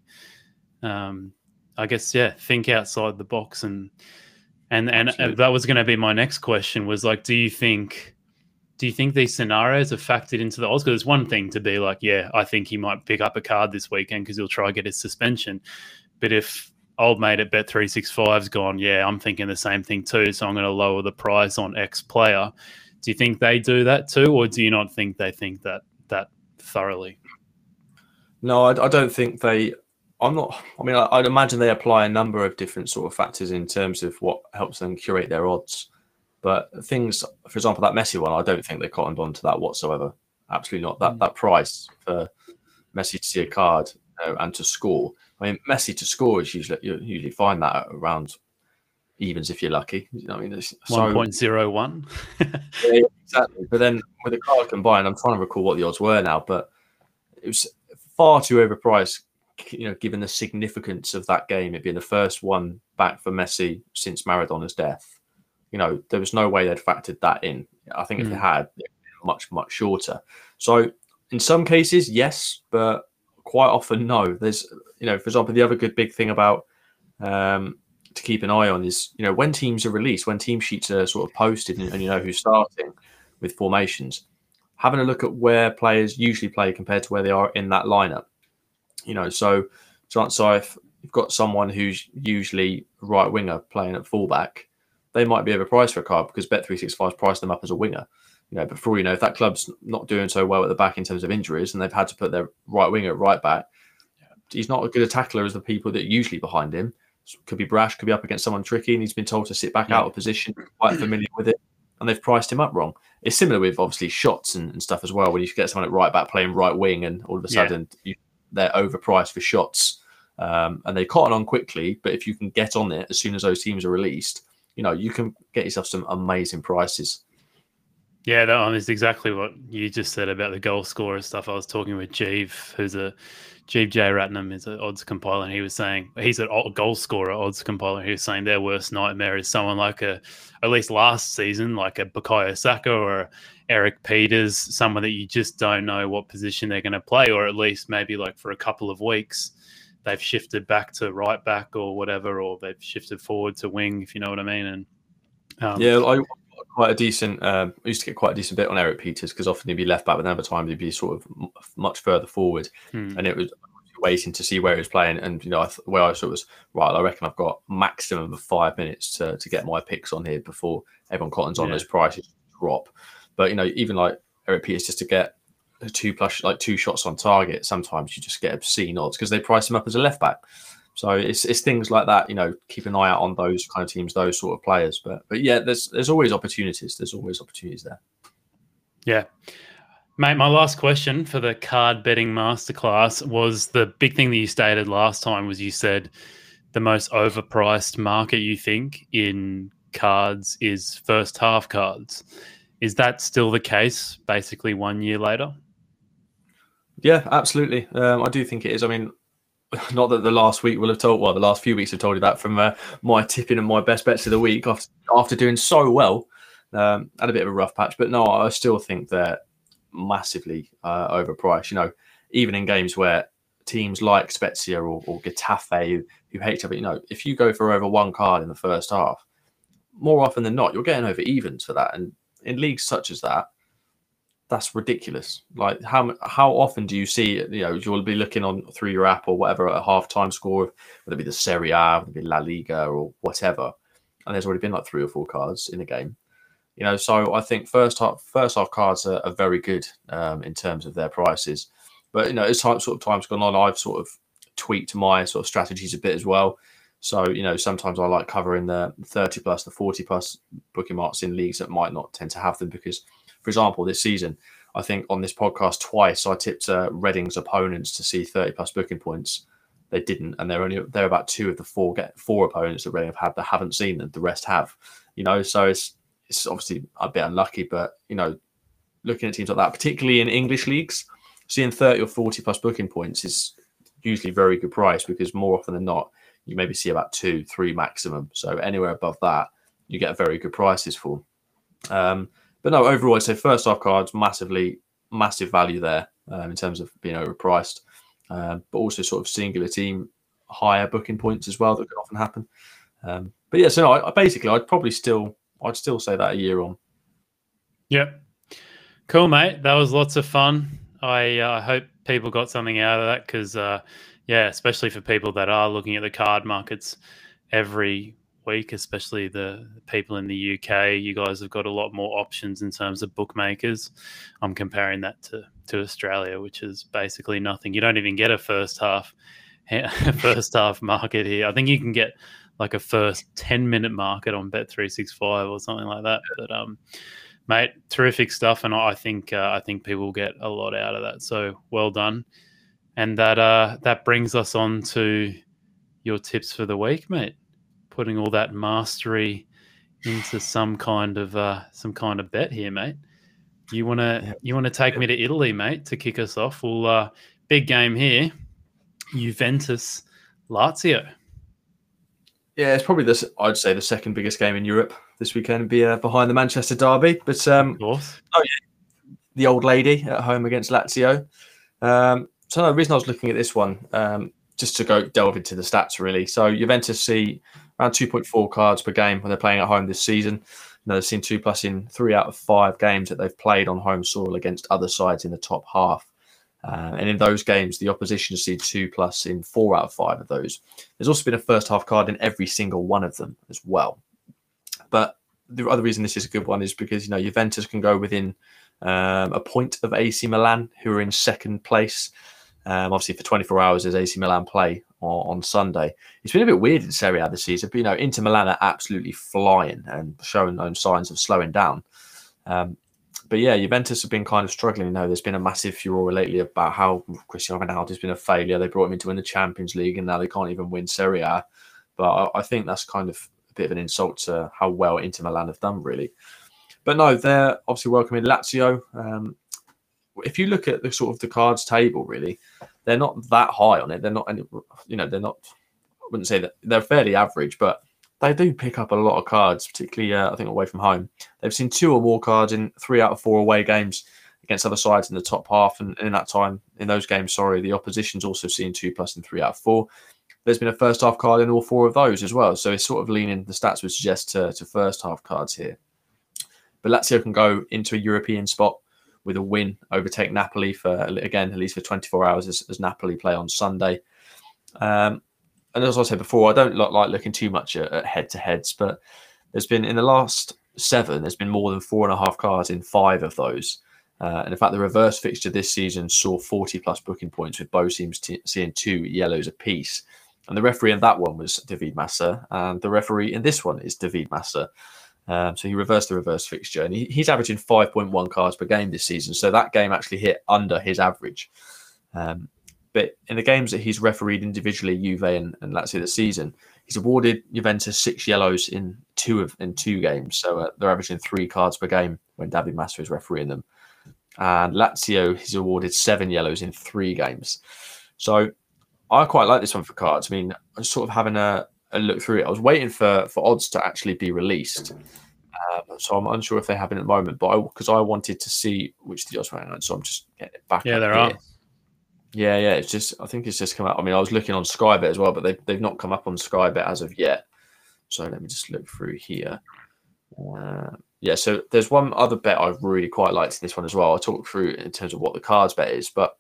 Speaker 1: um, I guess, yeah, think outside the box. And, and, and
Speaker 3: Absolutely.
Speaker 1: that was going to be my next question, was like, do you think, do you think these scenarios are factored into the odds? Because it's one thing to be like, yeah, I think he might pick up a card this weekend because he'll try to get his suspension. But if old mate at Bet three sixty-five's gone, yeah, I'm thinking the same thing too, so I'm going to lower the price on X player. Do you think they do that too, or do you not think they think that that thoroughly?
Speaker 3: No, I, I don't think they. I'm not. I mean, I, I'd imagine they apply a number of different sort of factors in terms of what helps them curate their odds. But things, for example, that Messi one, I don't think they cottoned on to that whatsoever. Absolutely not. That
Speaker 1: Mm.
Speaker 3: that price for Messi to see a card uh, and to score. I mean, Messi to score is usually you usually find that at around evens if you're lucky. You know, I mean, it's so
Speaker 1: one point oh one.
Speaker 3: Yeah, exactly. But then with the card combined, I'm trying to recall what the odds were now, but it was far too overpriced, you know, given the significance of that game, it being the first one back for Messi since Maradona's death. You know, there was no way they'd factored that in. I think if
Speaker 1: Mm.
Speaker 3: they had, it'd been much, much shorter. So in some cases, yes, but quite often, no. There's, you know, for example, the other good big thing about um, to keep an eye on is, you know, when teams are released, when team sheets are sort of posted and, and you know who's starting with formations, having a look at where players usually play compared to where they are in that lineup. You know, so chances are if you've got someone who's usually right winger playing at fullback, they might be overpriced for a card because Bet three sixty-five priced them up as a winger. You know, but for all you know, if that club's not doing so well at the back in terms of injuries and they've had to put their right winger at right back, he's not as good a tackler as the people that are usually behind him. Could be brash, could be up against someone tricky, and he's been told to sit back
Speaker 1: Yeah.
Speaker 3: out of position, quite familiar with it, and they've priced him up wrong. It's similar with obviously shots and, and stuff as well. When you get someone at right back playing right wing, and all of a
Speaker 1: Yeah.
Speaker 3: sudden you, they're overpriced for shots, um, and they cotton on quickly. But if you can get on it as soon as those teams are released, you know you can get yourself some amazing prices.
Speaker 1: Yeah, that one is exactly what you just said about the goal scorer stuff. I was talking with Jeeve, who's a Jeeve J. Ratnam, is an odds compiler, and he was saying he's a goal scorer odds compiler. He was saying their worst nightmare is someone like a, at least last season, like a Bukayo Saka or Eric Peters, someone that you just don't know what position they're going to play, or at least maybe like for a couple of weeks they've shifted back to right back or whatever, or they've shifted forward to wing, if you know what I mean. And um,
Speaker 3: yeah, I quite a decent. Um, I used to get quite a decent bit on Eric Peters because often he'd be left back, but then other times he'd be sort of m- much further forward,
Speaker 1: hmm.
Speaker 3: and it was waiting to see where he was playing. And you know, I th- where I sort of was right. I reckon I've got maximum of five minutes to to get my picks on here before everyone cottons on
Speaker 1: Yeah.
Speaker 3: those prices drop. But you know, even like Eric Peters, just to get two plus like two shots on target, sometimes you just get obscene odds because they price him up as a left back. So it's it's things like that, you know, keep an eye out on those kind of teams, those sort of players. But but yeah, there's there's always opportunities. There's always opportunities there.
Speaker 1: Yeah. Mate, my last question for the card betting masterclass was the big thing that you stated last time was you said the most overpriced market you think in cards is first half cards. Is that still the case basically one year later?
Speaker 3: Yeah, absolutely. Um, I do think it is. I mean, not that the last week will have told, well, the last few weeks have told you that from uh, my tipping and my best bets of the week after, after doing so well. Um, had a bit of a rough patch, but no, I still think they're massively uh, overpriced. You know, even in games where teams like Spezia or, or Getafe, who, who hate to, but you know, if you go for over one card in the first half, more often than not, you're getting over evens for that. And in leagues such as that, that's ridiculous. Like how how often do you see, you know, you'll be looking on through your app or whatever at a half-time score, whether it be the Serie A, whether it be La Liga or whatever, and there's already been like three or four cards in a game. You know, so I think first half first half cards are, are very good um, in terms of their prices. But you know, as time sort of time's gone on, I've sort of tweaked my sort of strategies a bit as well. So you know, sometimes I like covering the thirty plus, the forty plus booking marks in leagues that might not tend to have them because, for example, this season, I think on this podcast twice I tipped uh, Reading's opponents to see thirty plus booking points. They didn't, and they're only they're about two of the four get four opponents that Reading have had that haven't seen them. The rest have, you know. So it's it's obviously a bit unlucky, but you know, looking at teams like that, particularly in English leagues, seeing thirty or forty plus booking points is usually very good price because more often than not, you maybe see about two, three maximum. So anywhere above that, you get very good prices for. Um, But no, overall, I'd say first half cards, massively, massive value there um, in terms of being overpriced, um, but also sort of singular team higher booking points as well that can often happen. Um, but yeah, so no, I, I basically, I'd probably still, I'd still say that a year on.
Speaker 1: Yep. Cool, mate. That was lots of fun. I uh, hope people got something out of that because, uh, yeah, especially for people that are looking at the card markets every week, especially the people in the U K, you guys have got a lot more options in terms of bookmakers. I'm comparing that to, to Australia, which is basically nothing. You don't even get a first half first half market here. I think you can get like a first ten minute market on Bet three sixty-five or something like that. But um, mate, terrific stuff, and I think uh, I think people get a lot out of that. So well done, and that uh, that brings us on to your tips for the week, mate. Putting all that mastery into some kind of uh, some kind of bet here, mate. You wanna yeah. you wanna take yeah. me to Italy, mate, to kick us off? Well, uh, big game here, Juventus Lazio.
Speaker 3: Yeah, it's probably this. I'd say the second biggest game in Europe this weekend, be uh, behind the Manchester derby. But um,
Speaker 1: of course,
Speaker 3: oh yeah, the old lady at home against Lazio. Um, so no, the reason I was looking at this one, um, just to go delve into the stats, really. So Juventus see around two point four cards per game when they're playing at home this season. You know, they've seen two plus in three out of five games that they've played on home soil against other sides in the top half. Uh, and in those games, the opposition has seen two plus in four out of five of those. There's also been a first half card in every single one of them as well. But the other reason this is a good one is because, you know, Juventus can go within um, a point of A C Milan, who are in second place. Um, obviously, for twenty-four hours, as A C Milan play on, on Sunday. It's been a bit weird in Serie A this season, but, you know, Inter Milan are absolutely flying and showing no signs of slowing down. Um, but, yeah, Juventus have been kind of struggling. You know, there's been a massive furore lately about how Cristiano Ronaldo has been a failure. They brought him in to win the Champions League, and now they can't even win Serie A. But I, I think that's kind of a bit of an insult to how well Inter Milan have done, really. but no, they're obviously welcoming Lazio. Um, if you look at the sort of the cards table, really, they're not that high on it. They're not, any, you know, they're not. I wouldn't say that they're fairly average, but they do pick up a lot of cards, particularly uh, I think away from home. They've seen two or more cards in three out of four away games against other sides in the top half, and in that time, in those games, sorry, the opposition's also seen two plus in three out of four. There's been a first half card in all four of those as well, so it's sort of leaning. The stats would suggest to, to first half cards here. But Lazio can go into a European spot with a win, overtake Napoli for, again, at least for twenty-four hours as, as Napoli play on Sunday. Um, and as I said before, I don't like looking too much at, at head-to-heads, but there's been, in the last seven, there's been more than four and a half cards in five of those. Uh, and in fact, the reverse fixture this season saw forty plus booking points, with both teams t- seeing two yellows apiece. And the referee in that one was David Massa, and the referee in this one is David Massa. Um, so he reversed the reverse fixture, and he, he's averaging five point one cards per game this season. So that game actually hit under his average. Um, but in the games that he's refereed individually, Juve and, and Lazio this season, he's awarded Juventus six yellows in two of in two games. So uh, they're averaging three cards per game when David Massa is refereeing them. And Lazio, he's awarded seven yellows in three games. So I quite like this one for cards. I mean, I'm sort of having a, a look through it. I was waiting for, for odds to actually be released. Um, so I'm unsure if they have it at the moment, but because I, I wanted to see which the odds were on, so I'm just getting it back.
Speaker 1: Yeah,
Speaker 3: up
Speaker 1: there
Speaker 3: here.
Speaker 1: are.
Speaker 3: Yeah, yeah. It's just, I think it's just come out. I mean, I was looking on Sky Bet as well, but they've, they've not come up on Sky Bet as of yet. So let me just look through here. Uh, yeah, so there's one other bet I've really quite liked in this one as well. I'll talk through in terms of what the cards bet is, but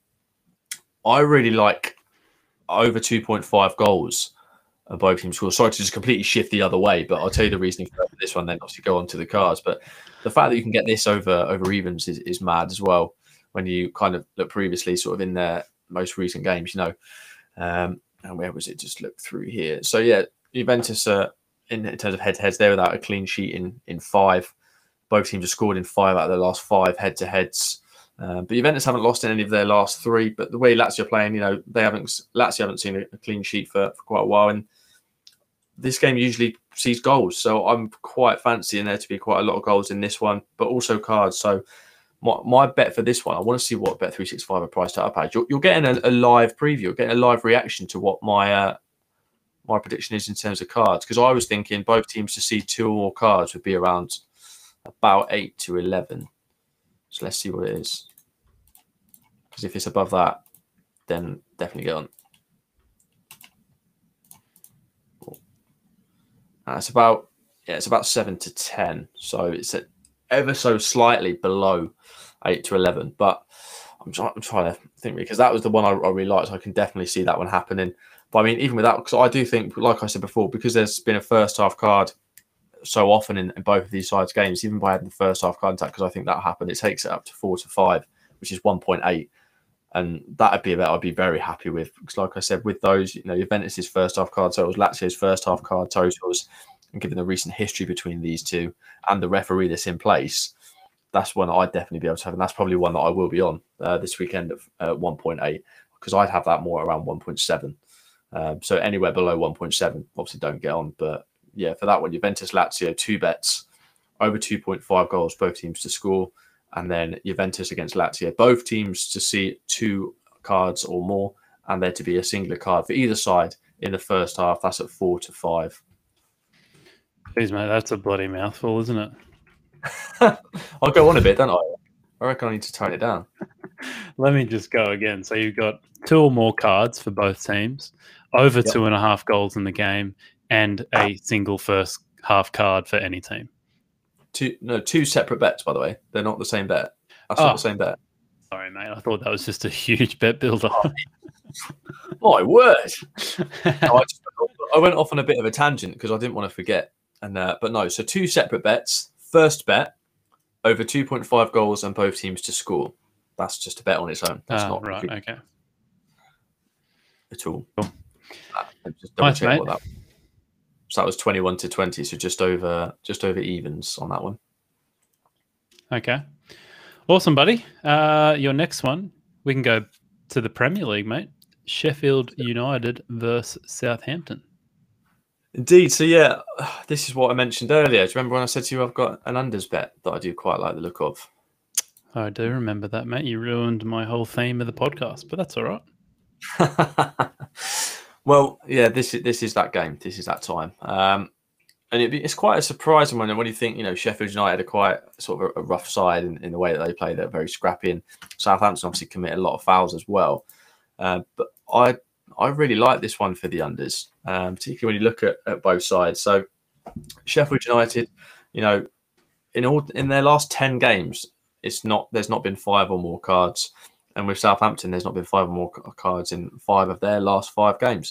Speaker 3: I really like over two point five goals of both teams score. Sorry to just completely shift the other way, but I'll tell you the reasoning for this one, then obviously go on to the cards. But the fact that you can get this over over evens is, is mad as well when you kind of look previously sort of in their most recent games, you know. Um, and where was it? Just look through here. So, yeah, Juventus, uh, in, in terms of head-to-heads, they're without a clean sheet in, in five. Both teams have scored in five out of their last five head-to-heads. Um, but Juventus haven't lost in any of their last three. But the way Lazio are playing, you know, they haven't Lazio haven't seen a, a clean sheet for, for quite a while. And this game usually sees goals. So I'm quite fancying there to be quite a lot of goals in this one, but also cards. So my, my bet for this one, I want to see what Bet three sixty-five are priced up at. You're, you're getting a, a live preview, you're getting a live reaction to what my uh, my prediction is in terms of cards. Because I was thinking both teams to see two or more cards would be around about eight to eleven. So let's see what it is. Because if it's above that, then definitely get on. Uh, it's about yeah, it's about seven to ten. So it's at ever so slightly below eight to eleven. But I'm trying, I'm trying to think, because that was the one I, I really liked. So I can definitely see that one happening. But I mean, even with that, because I do think, like I said before, because there's been a first half card so often in, in both of these sides' games, even by having the first half contact, because I think that happened, it takes it up to four to five, which is one point eight. And that'd be a bet I'd be very happy with. Because like I said, with those, you know, Juventus's first half card totals, Lazio's first half card totals, and given the recent history between these two and the referee that's in place, that's one I'd definitely be able to have. And that's probably one that I will be on uh, this weekend at uh, one point eight, because I'd have that more around one point seven. Um, so anywhere below one point seven, obviously don't get on. But yeah, for that one, Juventus, Lazio, two bets, over two point five goals, both teams to score. And then Juventus against Lazio, both teams to see two cards or more, and there to be a singular card for either side in the first half. That's at four to five.
Speaker 1: Jeez, mate, that's a bloody mouthful, isn't it?
Speaker 3: I'll go on a bit, don't I? I reckon I need to tone it down.
Speaker 1: Let me just go again. So you've got two or more cards for both teams, over yep. two and a half goals in the game, and a single first half card for any team.
Speaker 3: Two no, two separate bets, by the way. They're not the same bet. That's
Speaker 1: oh.
Speaker 3: not the same bet.
Speaker 1: Sorry, mate. I thought that was just a huge bet builder.
Speaker 3: My word! no, I, just, I went off on a bit of a tangent because I didn't want to forget. And uh, but no, so two separate bets. First bet, over two point five goals and both teams to score. That's just a bet on its own. That's
Speaker 1: oh,
Speaker 3: not
Speaker 1: right. Okay.
Speaker 3: At all.
Speaker 1: Cool.
Speaker 3: Uh, just double
Speaker 1: nice,
Speaker 3: check
Speaker 1: mate.
Speaker 3: what that. So that was twenty-one to twenty. So just over, just over evens on that one.
Speaker 1: Okay. Awesome, buddy. Uh, your next one, we can go to the Premier League, mate. Sheffield United versus Southampton.
Speaker 3: Indeed. So yeah, this is what I mentioned earlier. Do you remember when I said to you I've got an unders bet that I do quite like the look of?
Speaker 1: I do remember that, mate. You ruined my whole theme of the podcast, but that's all right.
Speaker 3: Well, yeah, this is this is that game. This is that time. Um, and it, it's quite a surprising one when you think, you know, Sheffield United are quite sort of a, a rough side in, in the way that they play. They're very scrappy, and Southampton obviously commit a lot of fouls as well. Uh, but I I really like this one for the unders, um, particularly when you look at, at both sides. So Sheffield United, you know, in all in their last ten games, it's not there's not been five or more cards. And with Southampton, there's not been five or more cards in five of their last five games.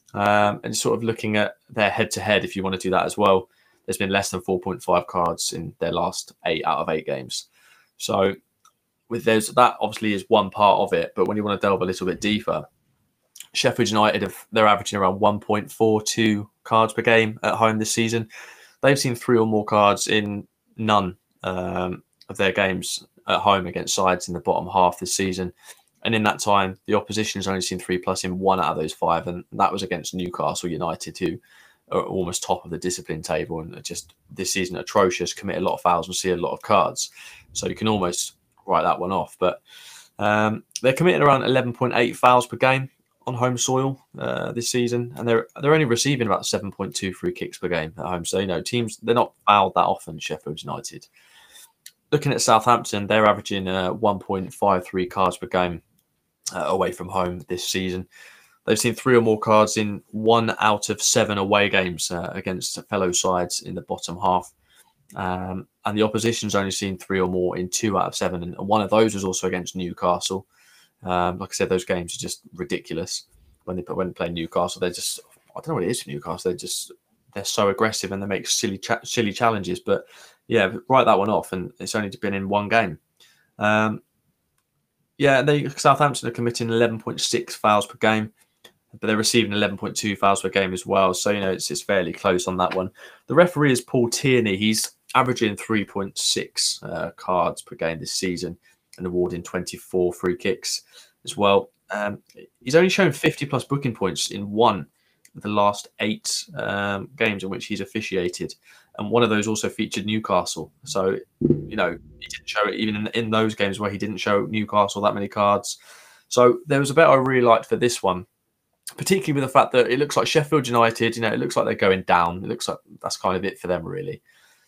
Speaker 3: Um, and sort of looking at their head-to-head, if you want to do that as well, there's been less than four point five cards in their last eight out of eight games. So with those, that obviously is one part of it. But when you want to delve a little bit deeper, Sheffield United, have, they're averaging around one point four two cards per game at home this season. They've seen three or more cards in none um, of their games at home against sides in the bottom half this season. And in that time, the opposition has only seen three plus in one out of those five. And that was against Newcastle United, who are almost top of the discipline table and are just this season atrocious, commit a lot of fouls and see a lot of cards. So you can almost write that one off. But um, they're committing around eleven point eight fouls per game on home soil uh, this season. And they're they're only receiving about seven point two free kicks per game at home. So, you know, teams, they're not fouled that often, Sheffield United. Looking at Southampton, they're averaging uh, one point five three cards per game uh, away from home this season. They've seen three or more cards in one out of seven away games uh, against fellow sides in the bottom half. Um, and the opposition's only seen three or more in two out of seven. And one of those was also against Newcastle. Um, like I said, those games are just ridiculous. When they when they play Newcastle, they're just, I don't know what it is for Newcastle. They're just, they're so aggressive and they make silly, cha- silly challenges. But yeah, write that one off, and it's only been in one game. Um, yeah, they Southampton are committing eleven point six fouls per game, but they're receiving eleven point two fouls per game as well. So, you know, it's, it's fairly close on that one. The referee is Paul Tierney. He's averaging three point six uh, cards per game this season and awarding twenty-four free kicks as well. Um, he's only shown fifty plus booking points in one of the last eight um, games in which he's officiated. And one of those also featured Newcastle. So, you know, he didn't show it even in, in those games where he didn't show Newcastle that many cards. So there was a bet I really liked for this one, particularly with the fact that it looks like Sheffield United, you know, it looks like they're going down. It looks like that's kind of it for them, really.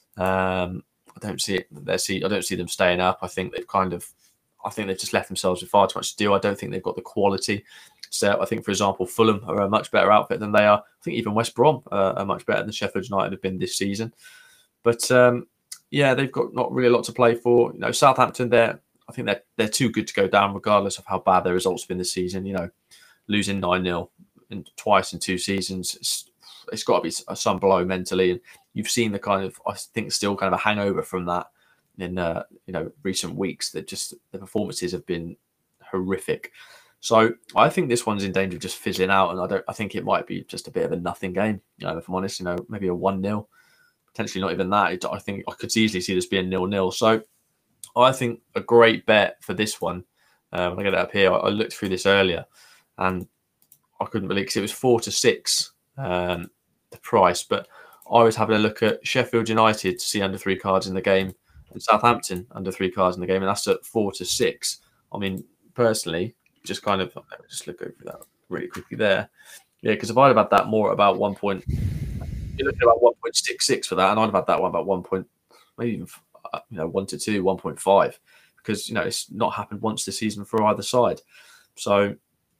Speaker 3: Um, I don't see it. They see. I don't see them staying up. I think they've kind of, I think they've just left themselves with far too much to do. I don't think they've got the quality. So I think, for example, Fulham are a much better outfit than they are. I think even West Brom uh, are much better than Sheffield United have been this season. But um, yeah, they've got not really a lot to play for. You know, Southampton, they're I think they're they're too good to go down, regardless of how bad their results have been this season. You know, losing nine nil in, twice in two seasons, it's, it's got to be some blow mentally. And you've seen the kind of, I think, still kind of a hangover from that in uh, you know recent weeks. That just the performances have been horrific. So I think this one's in danger of just fizzling out, and I don't. I think it might be just a bit of a nothing game. You know, if I'm honest, you know, maybe a one nil, potentially not even that. I think I could easily see this being nil nil. So I think a great bet for this one. Uh, when I get it up here, I, I looked through this earlier, and I couldn't believe because it was four to six um, the price. But I was having a look at Sheffield United to see under three cards in the game, and Southampton under three cards in the game, and that's at four to six. I mean, personally. Just kind of, let me just look over that really quickly there. Yeah, because if I'd have had that more about one point, you're looking at about one point six six for that, and I'd have had that one about one point, maybe even, you know, one to two, one point five, because, you know, it's not happened once this season for either side. So,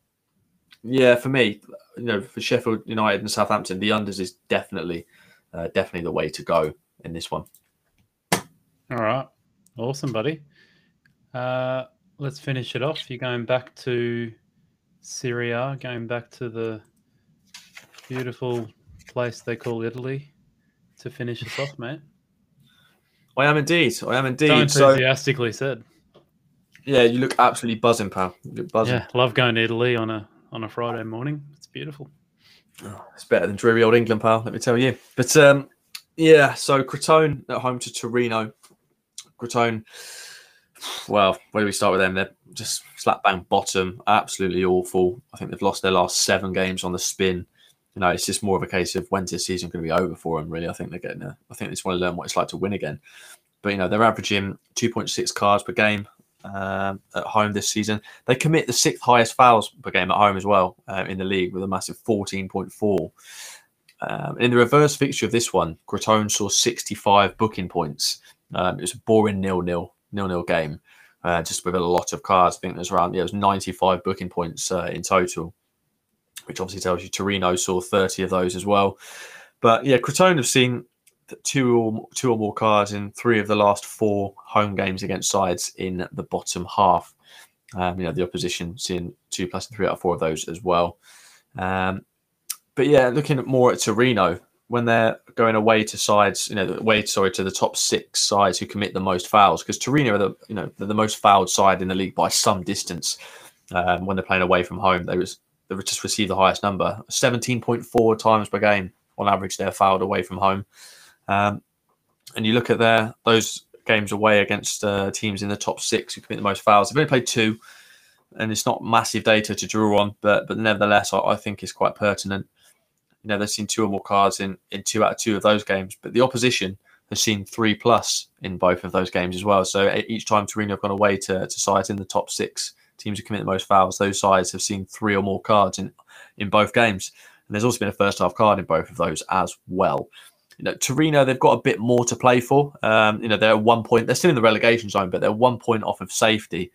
Speaker 3: yeah, for me, you know, for Sheffield United and Southampton, the unders is definitely, uh, definitely the way to go in this one.
Speaker 1: All right. Awesome, buddy. Uh, Let's finish it off. You're going back to Syria, going back to the beautiful place they call Italy to finish us off, mate.
Speaker 3: I am indeed. I am indeed.
Speaker 1: So enthusiastically so, said.
Speaker 3: Yeah, you look absolutely buzzing, pal. You're buzzing.
Speaker 1: Yeah, love going to Italy on a on a Friday morning. It's beautiful.
Speaker 3: Oh, it's better than dreary old England, pal, let me tell you. But um, yeah, so Crotone at home to Torino. Crotone. Well, where do we start with them? They're just slap bang bottom, absolutely awful. I think they've lost their last seven games on the spin. you know, it's just more of a case of when's this season going to be over for them, really. I think they're getting a, I think they just want to learn what it's like to win again. But, you know, they're averaging two point six cards per game um, at home this season. They commit the sixth highest fouls per game at home as well uh, in the league with a massive fourteen point four. Um, in the reverse fixture of this one, Crotone saw sixty-five booking points. Um, it was a boring nil-nil, nil-nil game, uh, just with a lot of cards. I think there's around, yeah, it was ninety-five booking points uh, in total, which obviously tells you Torino saw thirty of those as well. But yeah, Crotone have seen two or two or more cards in three of the last four home games against sides in the bottom half. Um, you know, the opposition seeing two plus and three out of four of those as well. Um, but yeah, looking at more at Torino, when they're going away to sides, you know, away sorry to the top six sides who commit the most fouls, because Torino are the you know they're the most fouled side in the league by some distance. Um, when they're playing away from home, they was they just received the highest number, seventeen point four times per game on average. They're fouled away from home. Um, and you look at their those games away against uh, teams in the top six who commit the most fouls. They've only played two, and it's not massive data to draw on, but but nevertheless, I, I think it's quite pertinent. You know, they've seen two or more cards in, in two out of two of those games, but the opposition has seen three plus in both of those games as well. So each time Torino have gone away to, to sides in the top six, teams who commit the most fouls, those sides have seen three or more cards in, in both games. And there's also been a first half card in both of those as well. You know, Torino, they've got a bit more to play for. Um, you know, they're at one point, they're still in the relegation zone, but they're one point off of safety.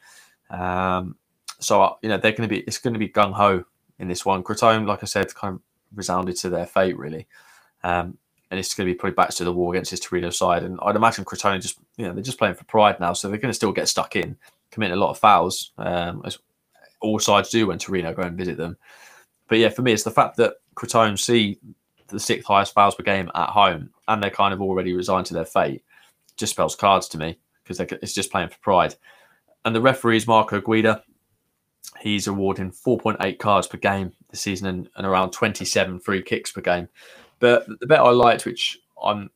Speaker 3: Um, so, you know, they're going to be, it's going to be gung ho in this one. Crotone, like I said, kind of resounded to their fate, really. Um, and it's going to be probably back to the wall against this Torino side. And I'd imagine Crotone just, you know, they're just playing for pride now. So they're going to still get stuck in, committing a lot of fouls, um, as all sides do when Torino go and visit them. But yeah, for me, it's the fact that Crotone see the sixth highest fouls per game at home and they're kind of already resigned to their fate. Just spells cards to me because it's just playing for pride. And the referee is Marco Guida. He's awarding four point eight cards per game this season and, and around twenty-seven free kicks per game. But the bet I liked, which I'm,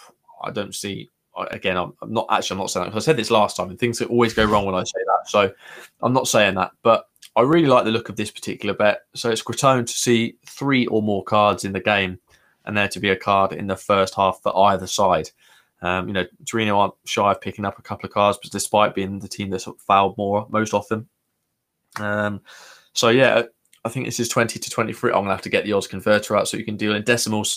Speaker 3: I don't see, again, I'm, I'm not actually, I'm not saying that, because I said this last time and things that always go wrong when I say that. So I'm not saying that, but I really like the look of this particular bet. So it's Crotone to see three or more cards in the game and there to be a card in the first half for either side. Um, you know, Torino aren't shy of picking up a couple of cards, but despite being the team that's fouled more most often. Um, so yeah, I think this is twenty to twenty-three. I'm going to have to get the odds converter out so you can deal in decimals.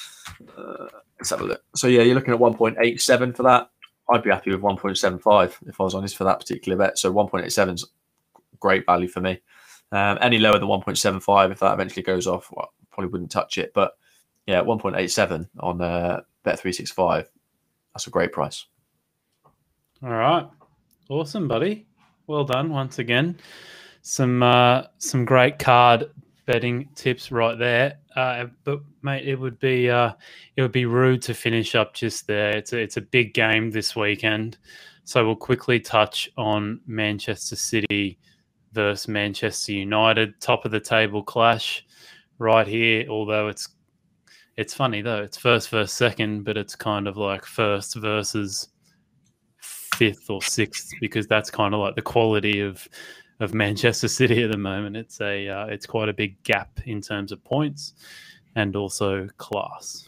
Speaker 3: Uh, let's have a look. So yeah, you're looking at one point eight seven for that. I'd be happy with one point seven five if I was honest for that particular bet. So one point eight seven is great value for me. Um, any lower than one point seven five, if that eventually goes off, well, probably wouldn't touch it. But yeah, one point eight seven on uh, Bet three sixty-five. That's a great price.
Speaker 1: All right. Awesome, buddy. Well done once again. Some uh, some great card betting tips right there. Uh, but mate, it would be uh, it would be rude to finish up just there. It's a, it's a big game this weekend, so we'll quickly touch on Manchester City versus Manchester United, top of the table clash right here. Although it's it's funny though, it's first versus second, but it's kind of like first versus fifth or sixth, because that's kind of like the quality of of Manchester City at the moment. It's a uh, it's quite a big gap in terms of points and also class.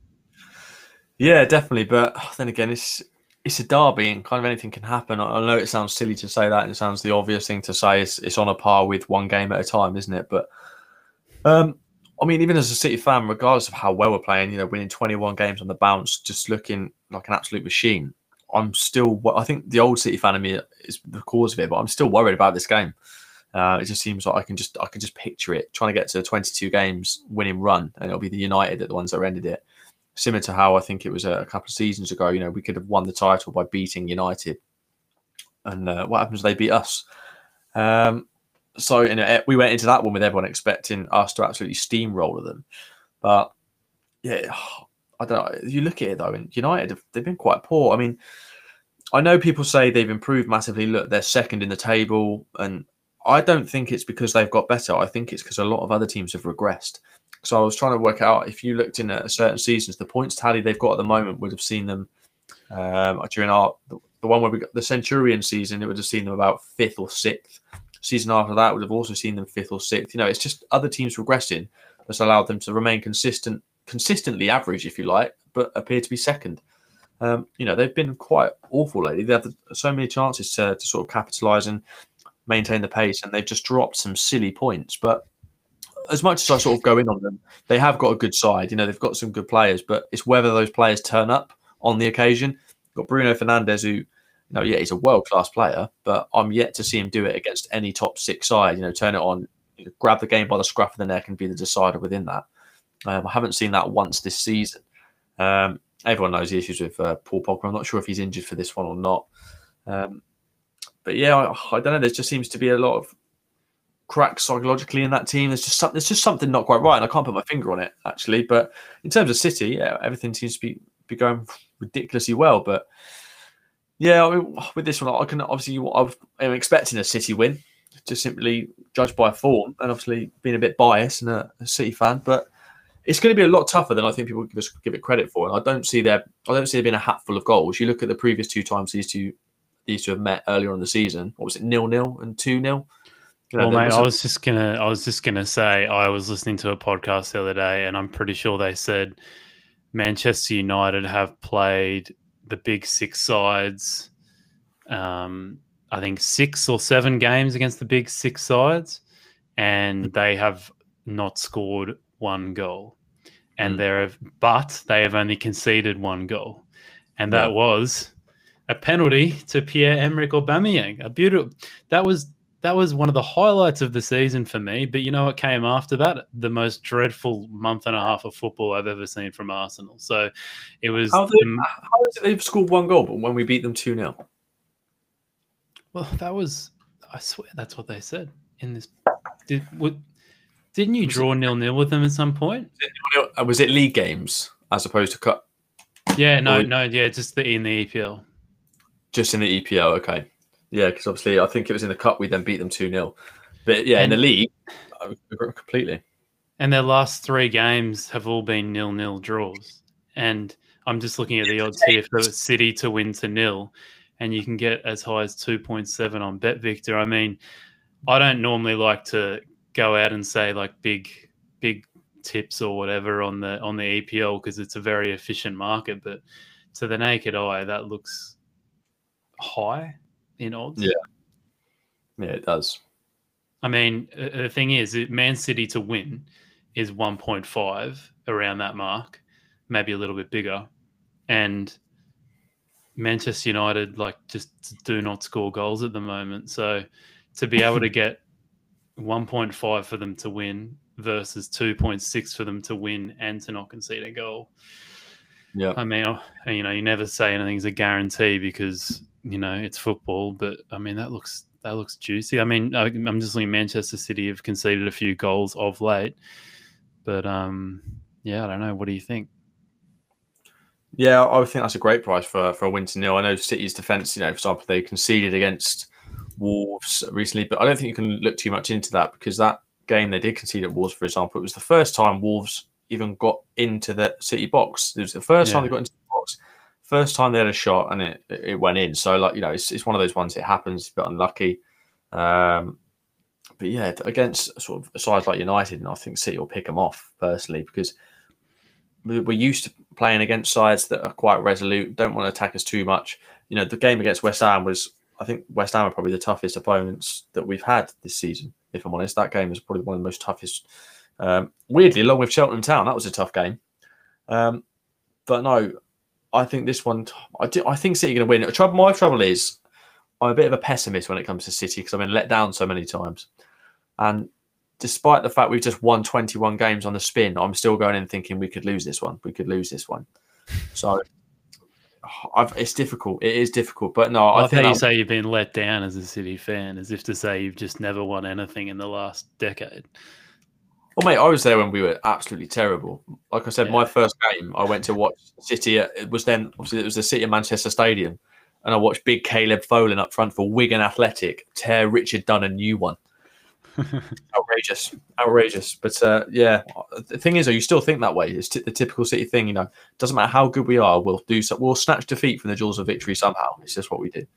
Speaker 3: Yeah, definitely. But then again, it's it's a derby and kind of anything can happen. I know it sounds silly to say that, and it sounds the obvious thing to say. It's it's on a par with one game at a time, isn't it? But um, I mean, even as a City fan, regardless of how well we're playing, you know, winning twenty-one games on the bounce, just looking like an absolute machine, I'm still, I think the old City fan in me is the cause of it, but I'm still worried about this game. Uh, it just seems like I can just, I can just picture it trying to get to twenty-two games winning run, and it'll be the United that the ones that ended it. Similar to how I think it was a couple of seasons ago. You know, we could have won the title by beating United, and uh, what happens? They beat us. Um, so you know, we went into that one with everyone expecting us to absolutely steamroller them, but yeah. I don't know. You look at it though, and United, they've been quite poor. I mean, I know people say they've improved massively. Look, they're second in the table, and I don't think it's because they've got better. I think it's because a lot of other teams have regressed. So I was trying to work out, if you looked in at certain seasons, the points tally they've got at the moment would have seen them um, during our the, the one where we got the Centurion season. It would have seen them about fifth or sixth. Season after that would have also seen them fifth or sixth. You know, it's just other teams regressing. that's allowed them to remain consistent, consistently average, if you like, but appear to be second. Um, you know, they've been quite awful lately. They have so many chances to, to sort of capitalise and maintain the pace, and they've just dropped some silly points. But as much as I sort of go in on them, they have got a good side. You know, they've got some good players, but it's whether those players turn up on the occasion. Got Bruno Fernandes, who, you know, yeah, he's a world-class player, but I'm yet to see him do it against any top six side. You know, turn it on, you know, grab the game by the scruff of the neck and be the decider within that. Um, I haven't seen that once this season. Um, everyone knows the issues with uh, Paul Pogba. I'm not sure if he's injured for this one or not. Um, but yeah, I, I don't know. There just seems to be a lot of cracks psychologically in that team. There's just something, there's just something not quite right, and I can't put my finger on it actually. But in terms of City, yeah, everything seems to be, be going ridiculously well. But yeah, I mean, with this one, I can obviously I'm expecting a City win, just simply judged by form, and obviously being a bit biased and a, a City fan, but it's going to be a lot tougher than I think people give us give it credit for. And I don't see there, I don't see there being a hatful of goals. You look at the previous two times these two these two have met earlier on in the season. What was it, nil nil and two nil? You know,
Speaker 1: well, mate,
Speaker 3: was
Speaker 1: I
Speaker 3: a...
Speaker 1: was just gonna, I was just gonna say, I was listening to a podcast the other day, and I'm pretty sure they said Manchester United have played the big six sides. Um, I think six or seven games against the big six sides, and they have not scored one goal. And mm. they're, but they have only conceded one goal, and that yeah. was a penalty to Pierre-Emerick Aubameyang. A beautiful. That was. That was one of the highlights of the season for me. But you know what came after that? The most dreadful month and a half of football I've ever seen from Arsenal. So it was...
Speaker 3: How, they, um, how is it they've scored one goal, but when we beat them two nil?
Speaker 1: Well, that was... I swear that's what they said in this... Did, what, didn't you draw nil-nil with them at some point?
Speaker 3: Was it, was it league games as opposed to cup?
Speaker 1: Yeah, no, or, no, yeah, just the, in the E P L.
Speaker 3: Just in the E P L, okay. Yeah, because obviously I think it was in the cup we then beat them two nil. But yeah, and, in the league, I agree completely.
Speaker 1: And their last three games have all been nil-nil draws. And I'm just looking at the odds here for City to win to nil, and you can get as high as two point seven on BetVictor. I mean, I don't normally like to go out and say like big big tips or whatever on the on the E P L because it's a very efficient market, but to the naked eye, that looks high in odds.
Speaker 3: Yeah, yeah, it does.
Speaker 1: I mean, the thing is, Man City to win is one point five around that mark, maybe a little bit bigger, and Manchester United like just do not score goals at the moment. So to be able to get one point five for them to win versus two point six for them to win and to not concede a goal.
Speaker 3: Yeah,
Speaker 1: I mean, you know, you never say anything's a guarantee because you know it's football, but I mean that looks that looks juicy. I mean, I'm just looking. Manchester City have conceded a few goals of late, but um, yeah, I don't know. What do you think?
Speaker 3: Yeah, I would think that's a great price for for a win to nil. I know City's defence, you know, for example, they conceded against Wolves recently, but I don't think you can look too much into that because that game they did concede at Wolves, for example, it was the first time Wolves even got into the City box. It was the first yeah. time they got into the box, first time they had a shot, and it it went in. So, like, you know, it's it's one of those ones. It happens, a bit unlucky. Um, but yeah, against sort of sides like United, and I think City will pick them off personally because we're used to playing against sides that are quite resolute, don't want to attack us too much. You know, the game against West Ham was, I think West Ham are probably the toughest opponents that we've had this season, if I'm honest. That game was probably one of the most toughest. Um, weirdly, along with Cheltenham Town, that was a tough game. Um, but no, I think this one, I, do, I think City are going to win. Trouble, my trouble is, I'm a bit of a pessimist when it comes to City because I've been let down so many times. And despite the fact we've just won twenty-one games on the spin, I'm still going in thinking we could lose this one. We could lose this one. So I've, it's difficult. It is difficult. But no, I,
Speaker 1: I
Speaker 3: think
Speaker 1: you
Speaker 3: I'm,
Speaker 1: say you've been let down as a City fan, as if to say you've just never won anything in the last decade.
Speaker 3: Well, mate, I was there when we were absolutely terrible. Like I said,
Speaker 1: yeah.
Speaker 3: my first game, I went to watch City. At, it was then, obviously, it was the City of Manchester Stadium. And I watched big Caleb Folan up front for Wigan Athletic tear Richard Dunn a new one. outrageous, outrageous. But uh, yeah, the thing is, though, you still think that way. It's t- the typical City thing, you know. Doesn't matter how good we are, we'll do so. We'll snatch defeat from the jaws of victory somehow. It's just what we do.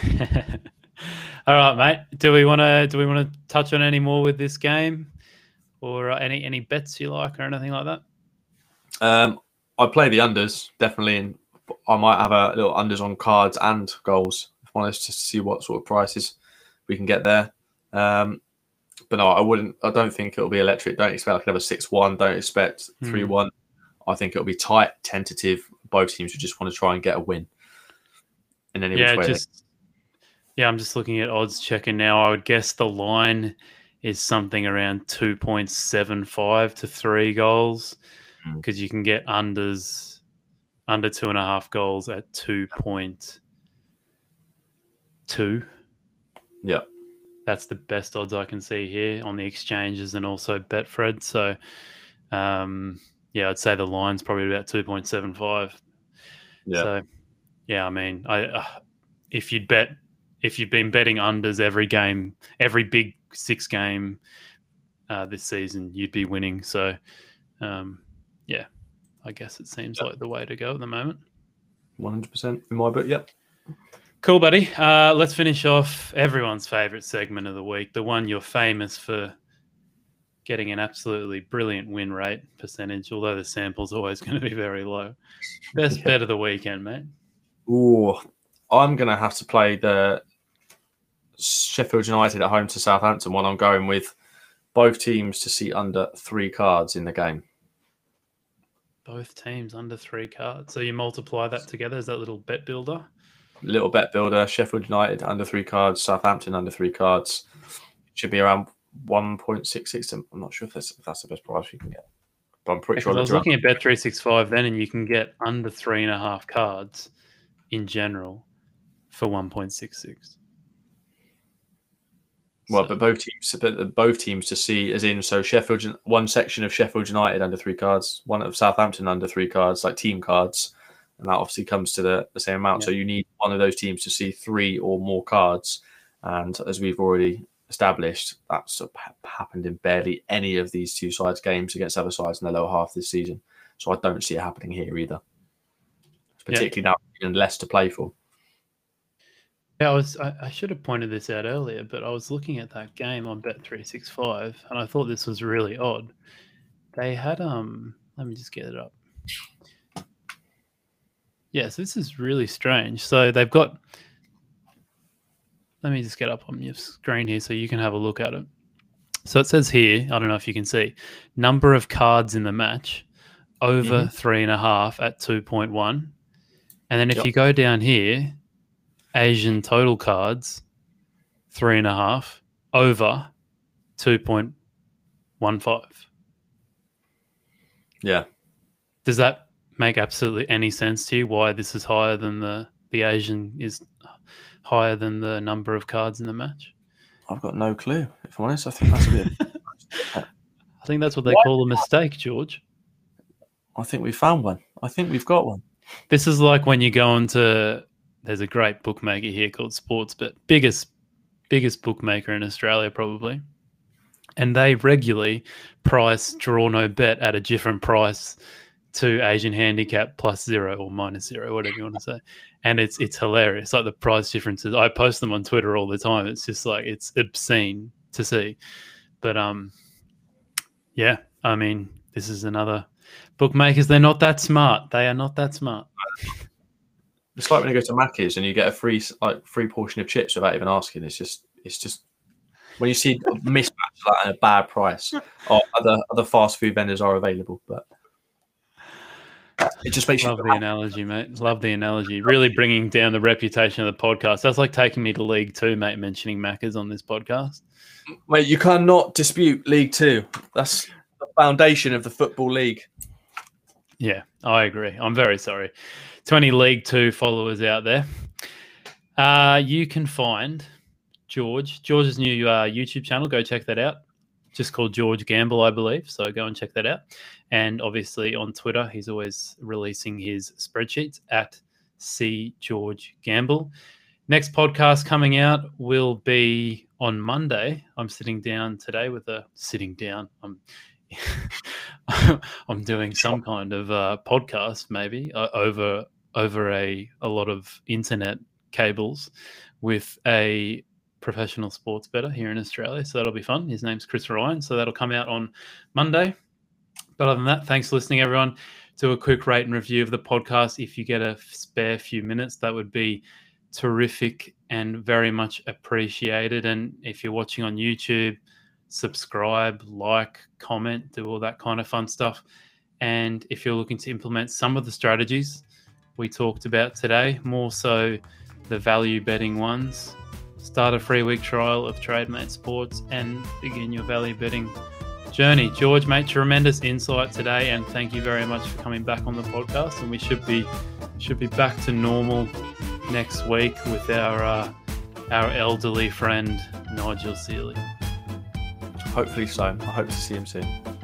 Speaker 1: All right, mate. Do we want to? Do we want to touch on any more with this game? or uh, any any bets you like or anything like that?
Speaker 3: Um, I play the unders definitely, and I might have a little unders on cards and goals if I wanted to see what sort of prices we can get there. Um, but no, I wouldn't. I don't think it'll be electric. Don't expect like another six one. Don't expect three one. I think it'll be tight, tentative. Both teams would just want to try and get a win. In any
Speaker 1: yeah,
Speaker 3: which way.
Speaker 1: just yeah. I'm just looking at odds checking now. I would guess the line is something around two point seven five to three goals because mm. you can get unders under two and a half goals at two point two.
Speaker 3: Yeah.
Speaker 1: That's the best odds I can see here on the exchanges and also Betfred. So, um, yeah, I'd say the line's probably about two point seven five.
Speaker 3: Yeah.
Speaker 1: So, yeah, I mean, I uh, if you'd bet, if you've been betting unders every game, every big six game uh, this season, you'd be winning. So, um, yeah, I guess it seems yep. like the way to go at the moment.
Speaker 3: one hundred percent in my book, yep.
Speaker 1: Cool, buddy. Uh, let's finish off everyone's favourite segment of the week, the one you're famous for getting an absolutely brilliant win rate percentage, although the sample's always going to be very low. Best yeah. bet of the weekend, mate.
Speaker 3: Ooh, I'm going to have to play the Sheffield United at home to Southampton one. I'm going with both teams to see under three cards in the game.
Speaker 1: Both teams under three cards. So you multiply that together. Is that little bet builder?
Speaker 3: Little bet builder, Sheffield United under three cards, Southampton under three cards. Should be around one point six six. I'm not sure if that's, if that's the best price you can get. But I'm pretty
Speaker 1: yeah,
Speaker 3: sure.
Speaker 1: I was looking at Bet three sixty-five then, and you can get under three and a half cards in general for one point six six.
Speaker 3: Well,
Speaker 1: so.
Speaker 3: but both teams, but both teams to see, as in, so Sheffield, one section of Sheffield United under three cards, one of Southampton under three cards, like team cards. And that obviously comes to the, the same amount. Yeah. So you need one of those teams to see three or more cards. And as we've already established, that's happened in barely any of these two sides' games against other sides in the lower half this season. So I don't see it happening here either. Particularly yeah. now, even less to play for.
Speaker 1: Yeah, I was. I, I should have pointed this out earlier, but I was looking at that game on Bet three sixty-five, and I thought this was really odd. They had um. Let me just get it up. Yes, this is really strange. So they've got, let me just get up on your screen here so you can have a look at it. So it says here, I don't know if you can see, number of cards in the match over mm-hmm. three and a half at two point one. And then if yep. you go down here, Asian total cards, three and a half over two point one five.
Speaker 3: Yeah.
Speaker 1: Does that make absolutely any sense to you why this is higher than the the Asian is higher than the number of cards in the match?
Speaker 3: I've got no clue. If I'm honest, I think that's a bit.
Speaker 1: I think that's what they why? call a mistake, George.
Speaker 3: I think we found one. I think we've got one.
Speaker 1: This is like when you go into. There's a great bookmaker here called Sportsbet, biggest biggest bookmaker in Australia probably, and they regularly price draw no bet at a different price to Asian handicap plus zero or minus zero, whatever you want to say. And it's it's hilarious. Like the price differences. I post them on Twitter all the time. It's just like, it's obscene to see. But um, yeah, I mean, this is another bookmakers. They're not that smart. They are not that smart.
Speaker 3: It's like when you go to Macca's and you get a free like free portion of chips without even asking. It's just it's just when you see a mismatch like at a bad price. Or other other fast food vendors are available, but it just makes
Speaker 1: Love
Speaker 3: you
Speaker 1: the happy. analogy, mate. Love the analogy. Really bringing down the reputation of the podcast. That's like taking me to League Two, mate, mentioning Macca's on this podcast.
Speaker 3: Mate, you cannot dispute League Two. That's the foundation of the Football League.
Speaker 1: Yeah, I agree. I'm very sorry. To any League Two followers out there, uh, you can find George, George's new uh, YouTube channel. Go check that out. Just called George Gamble, I believe. So go and check that out. And obviously on Twitter, he's always releasing his spreadsheets at C George Gamble. Next podcast coming out will be on Monday. I'm sitting down today with a sitting down. I'm I'm doing some kind of uh, podcast, maybe uh, over over a a lot of internet cables with a professional sports bettor here in Australia. So that'll be fun. His name's Chris Ryan. So that'll come out on Monday. But other than that, thanks for listening, everyone. Do a quick rate and review of the podcast. If you get a spare few minutes, that would be terrific and very much appreciated. And if you're watching on YouTube, subscribe, like, comment, do all that kind of fun stuff. And if you're looking to implement some of the strategies we talked about today, more so the value betting ones, start a free week trial of TradeMate Sports and begin your value betting journey. George, mate, tremendous insight today, and thank you very much for coming back on the podcast. And we should be should be back to normal next week with our uh, our elderly friend Nigel Seeley.
Speaker 3: Hopefully so. I hope to see him soon.